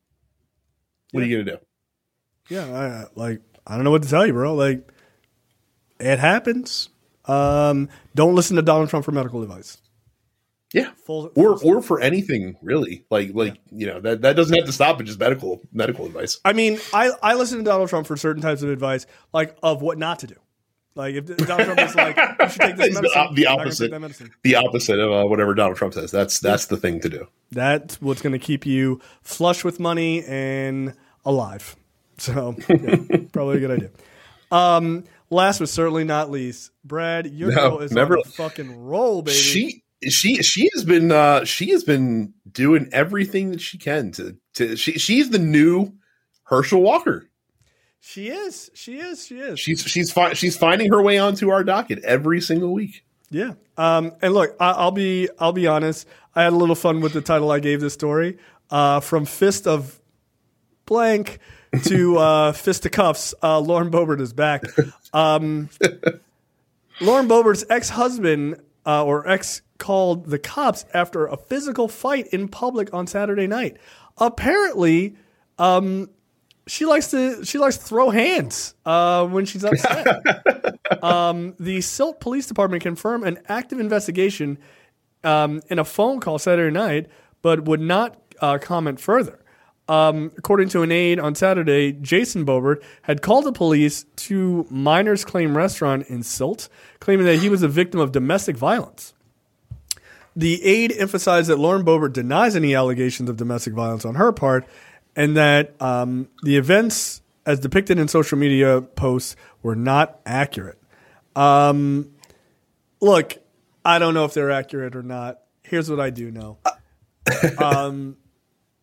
What yeah. are you gonna do? Yeah, I, like I don't know what to tell you, bro. Like it happens. Um, don't listen to Donald Trump for medical advice. Yeah, full, or full or for anything really, like like yeah. you know that, that doesn't have to stop at just medical medical advice. I mean, I, I listen to Donald Trump for certain types of advice, like of what not to do. Like if Donald Trump is like, you should take this medicine, the, the opposite, medicine. the opposite of uh, whatever Donald Trump says. That's that's the thing to do. That's what's going to keep you flush with money and alive. So yeah, probably a good idea. Um, last but certainly not least, Brad, your no, girl is never, on a fucking roll, baby. She. She she has been uh, she has been doing everything that she can to to she she's the new Herschel Walker. She is, she is, she is. She's she's fi- she's finding her way onto our docket every single week. Yeah. Um. And look, I, I'll be I'll be honest. I had a little fun with the title I gave this story. Uh, from fist of blank to uh, fist of cuffs. Uh, Lauren Boebert is back. Um, Lauren Boebert's ex-husband uh, or ex. called the cops after a physical fight in public on Saturday night. Apparently, um, she likes to she likes to throw hands uh, when she's upset. um, the Silt Police Department confirmed an active investigation um, in a phone call Saturday night, but would not uh, comment further. Um, according to an aide on Saturday, Jason Boebert had called the police to Miners Claim restaurant in Silt, claiming that he was a victim of domestic violence. The aide emphasized that Lauren Boebert denies any allegations of domestic violence on her part and that um, the events as depicted in social media posts were not accurate. Um, look, I don't know if they're accurate or not. Here's what I do know. Um,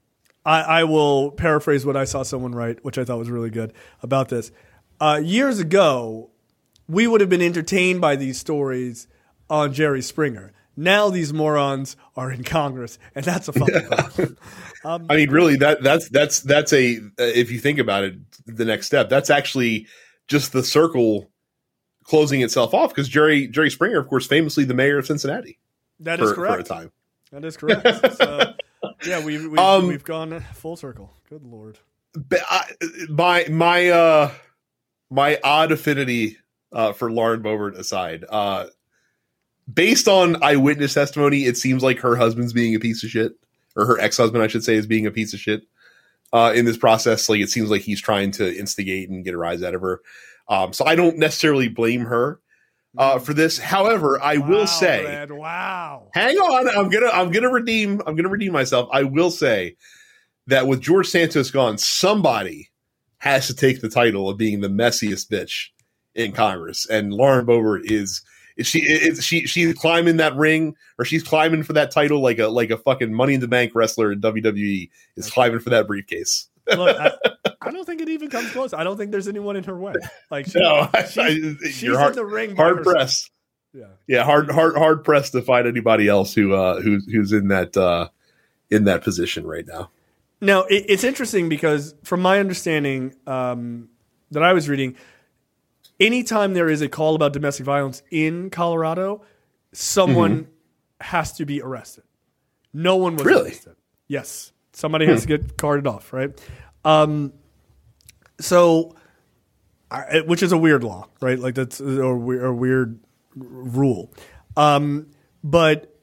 I, I will paraphrase what I saw someone write, which I thought was really good about this. Uh, years ago, we would have been entertained by these stories on Jerry Springer. Now these morons are in Congress, and that's a fucking problem. Um, I mean, really, that that's that's that's a if you think about it, the next step. That's actually just the circle closing itself off because Jerry Jerry Springer, of course, famously the mayor of Cincinnati. That for, is correct. For a time. That is correct. So, yeah, we've we've, um, we've gone full circle. Good Lord. But I, my my uh, my odd affinity uh, for Lauren Boebert aside, uh, based on eyewitness testimony, it seems like her husband's being a piece of shit, or her ex-husband, I should say, is being a piece of shit uh, in this process. Like, it seems like he's trying to instigate and get a rise out of her. Um, so I don't necessarily blame her uh, for this. However, I wow, will say, man, wow. Hang on, I'm gonna I'm gonna redeem I'm gonna redeem myself. I will say that with George Santos gone, somebody has to take the title of being the messiest bitch in Congress, and Lauren Boebert is. Is she is she she's climbing that ring, or she's climbing for that title like a like a fucking Money in the Bank wrestler in W W E is climbing for that briefcase. Look, I, I don't think it even comes close. I don't think there's anyone in her way. Like she, no, she's, I, she's you're hard, in the ring. Hard pressed. Yeah, yeah, hard hard hard pressed to find anybody else who uh who's who's in that uh in that position right now. Now it, it's interesting because from my understanding um, that I was reading. Anytime there is a call about domestic violence in Colorado, someone mm-hmm. has to be arrested. No one was really? arrested. Yes. Somebody has hmm. to get carted off, right? Um, so, I, which is a weird law, right? Like that's a, a weird rule. Um, but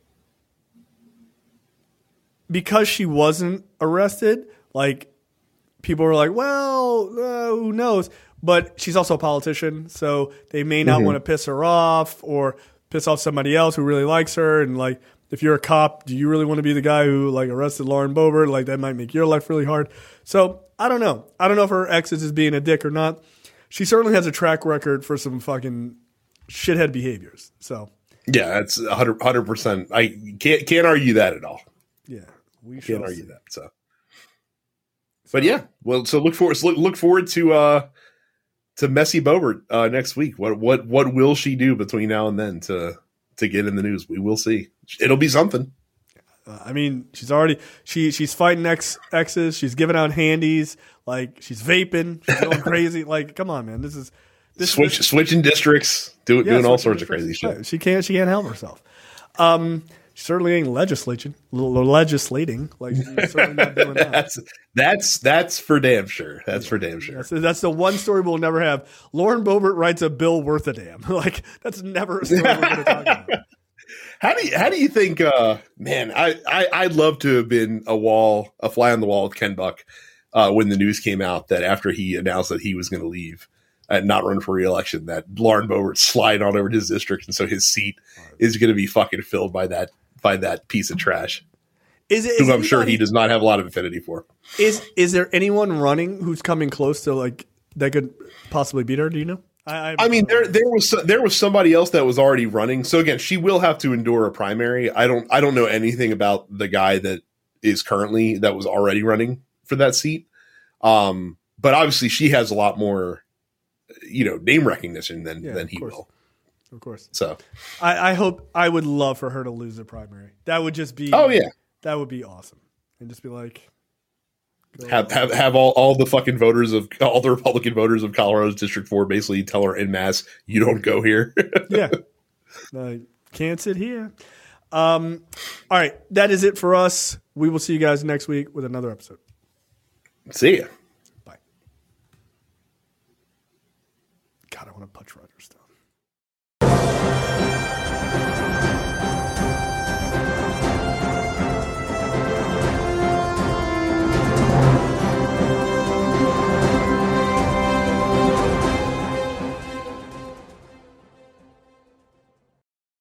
because she wasn't arrested, like people were like, well, uh, who knows? But she's also a politician, so they may not mm-hmm. want to piss her off or piss off somebody else who really likes her. And like, if you're a cop, do you really want to be the guy who like arrested Lauren Boebert? Like, that might make your life really hard. So I don't know. I don't know if her ex is just being a dick or not. She certainly has a track record for some fucking shithead behaviors. So yeah, that's one hundred percent. I can't can't argue that at all. Yeah, we can't argue see. that. So, but yeah, well, so look forward look, look forward to. uh To Messy Boebert uh, next week. What what what will she do between now and then to to get in the news? We will see. It'll be something. Uh, I mean, she's already she she's fighting ex exes. She's giving out handies. Like she's vaping. She's going crazy. Like, come on, man. This is this Switch this, switching districts. Do, yeah, doing all sorts of crazy shit. She can't she can't help herself. Um, she certainly ain't legislating. Legislating. Like she's certainly not doing that. that's that's that's for damn sure. That's yeah, for damn sure. That's, that's the one story we'll never have. Lauren Boebert writes a bill worth a damn. Like that's never a story we're going to talk about. How do you how do you think? Uh, man, I, I I'd love to have been a wall, a fly on the wall with Ken Buck uh, when the news came out that after he announced that he was going to leave and not run for re-election, that Lauren Boebert slide on over to his district, and so his seat is going to be fucking filled by that by that piece of trash. Is it? Is who I'm anybody, sure he does not have a lot of affinity for. Is is there anyone running who's coming close to like that could possibly beat her? Do you know? I, I mean, there there was there was somebody else that was already running. So again, she will have to endure a primary. I don't I don't know anything about the guy that is currently that was already running for that seat. Um, but obviously, she has a lot more, you know, name recognition than yeah, than he will. Of course. So I, I hope I would love for her to lose the primary. That would just be oh yeah, that would be awesome, and just be like. Have, have have all, all the fucking voters of all the Republican voters of Colorado's District Four basically tell her en masse, you don't go here. Yeah, uh, can't sit here. Um, all right, that is it for us. We will see you guys next week with another episode. See ya. Bye. God, I want to punch Roger Stone.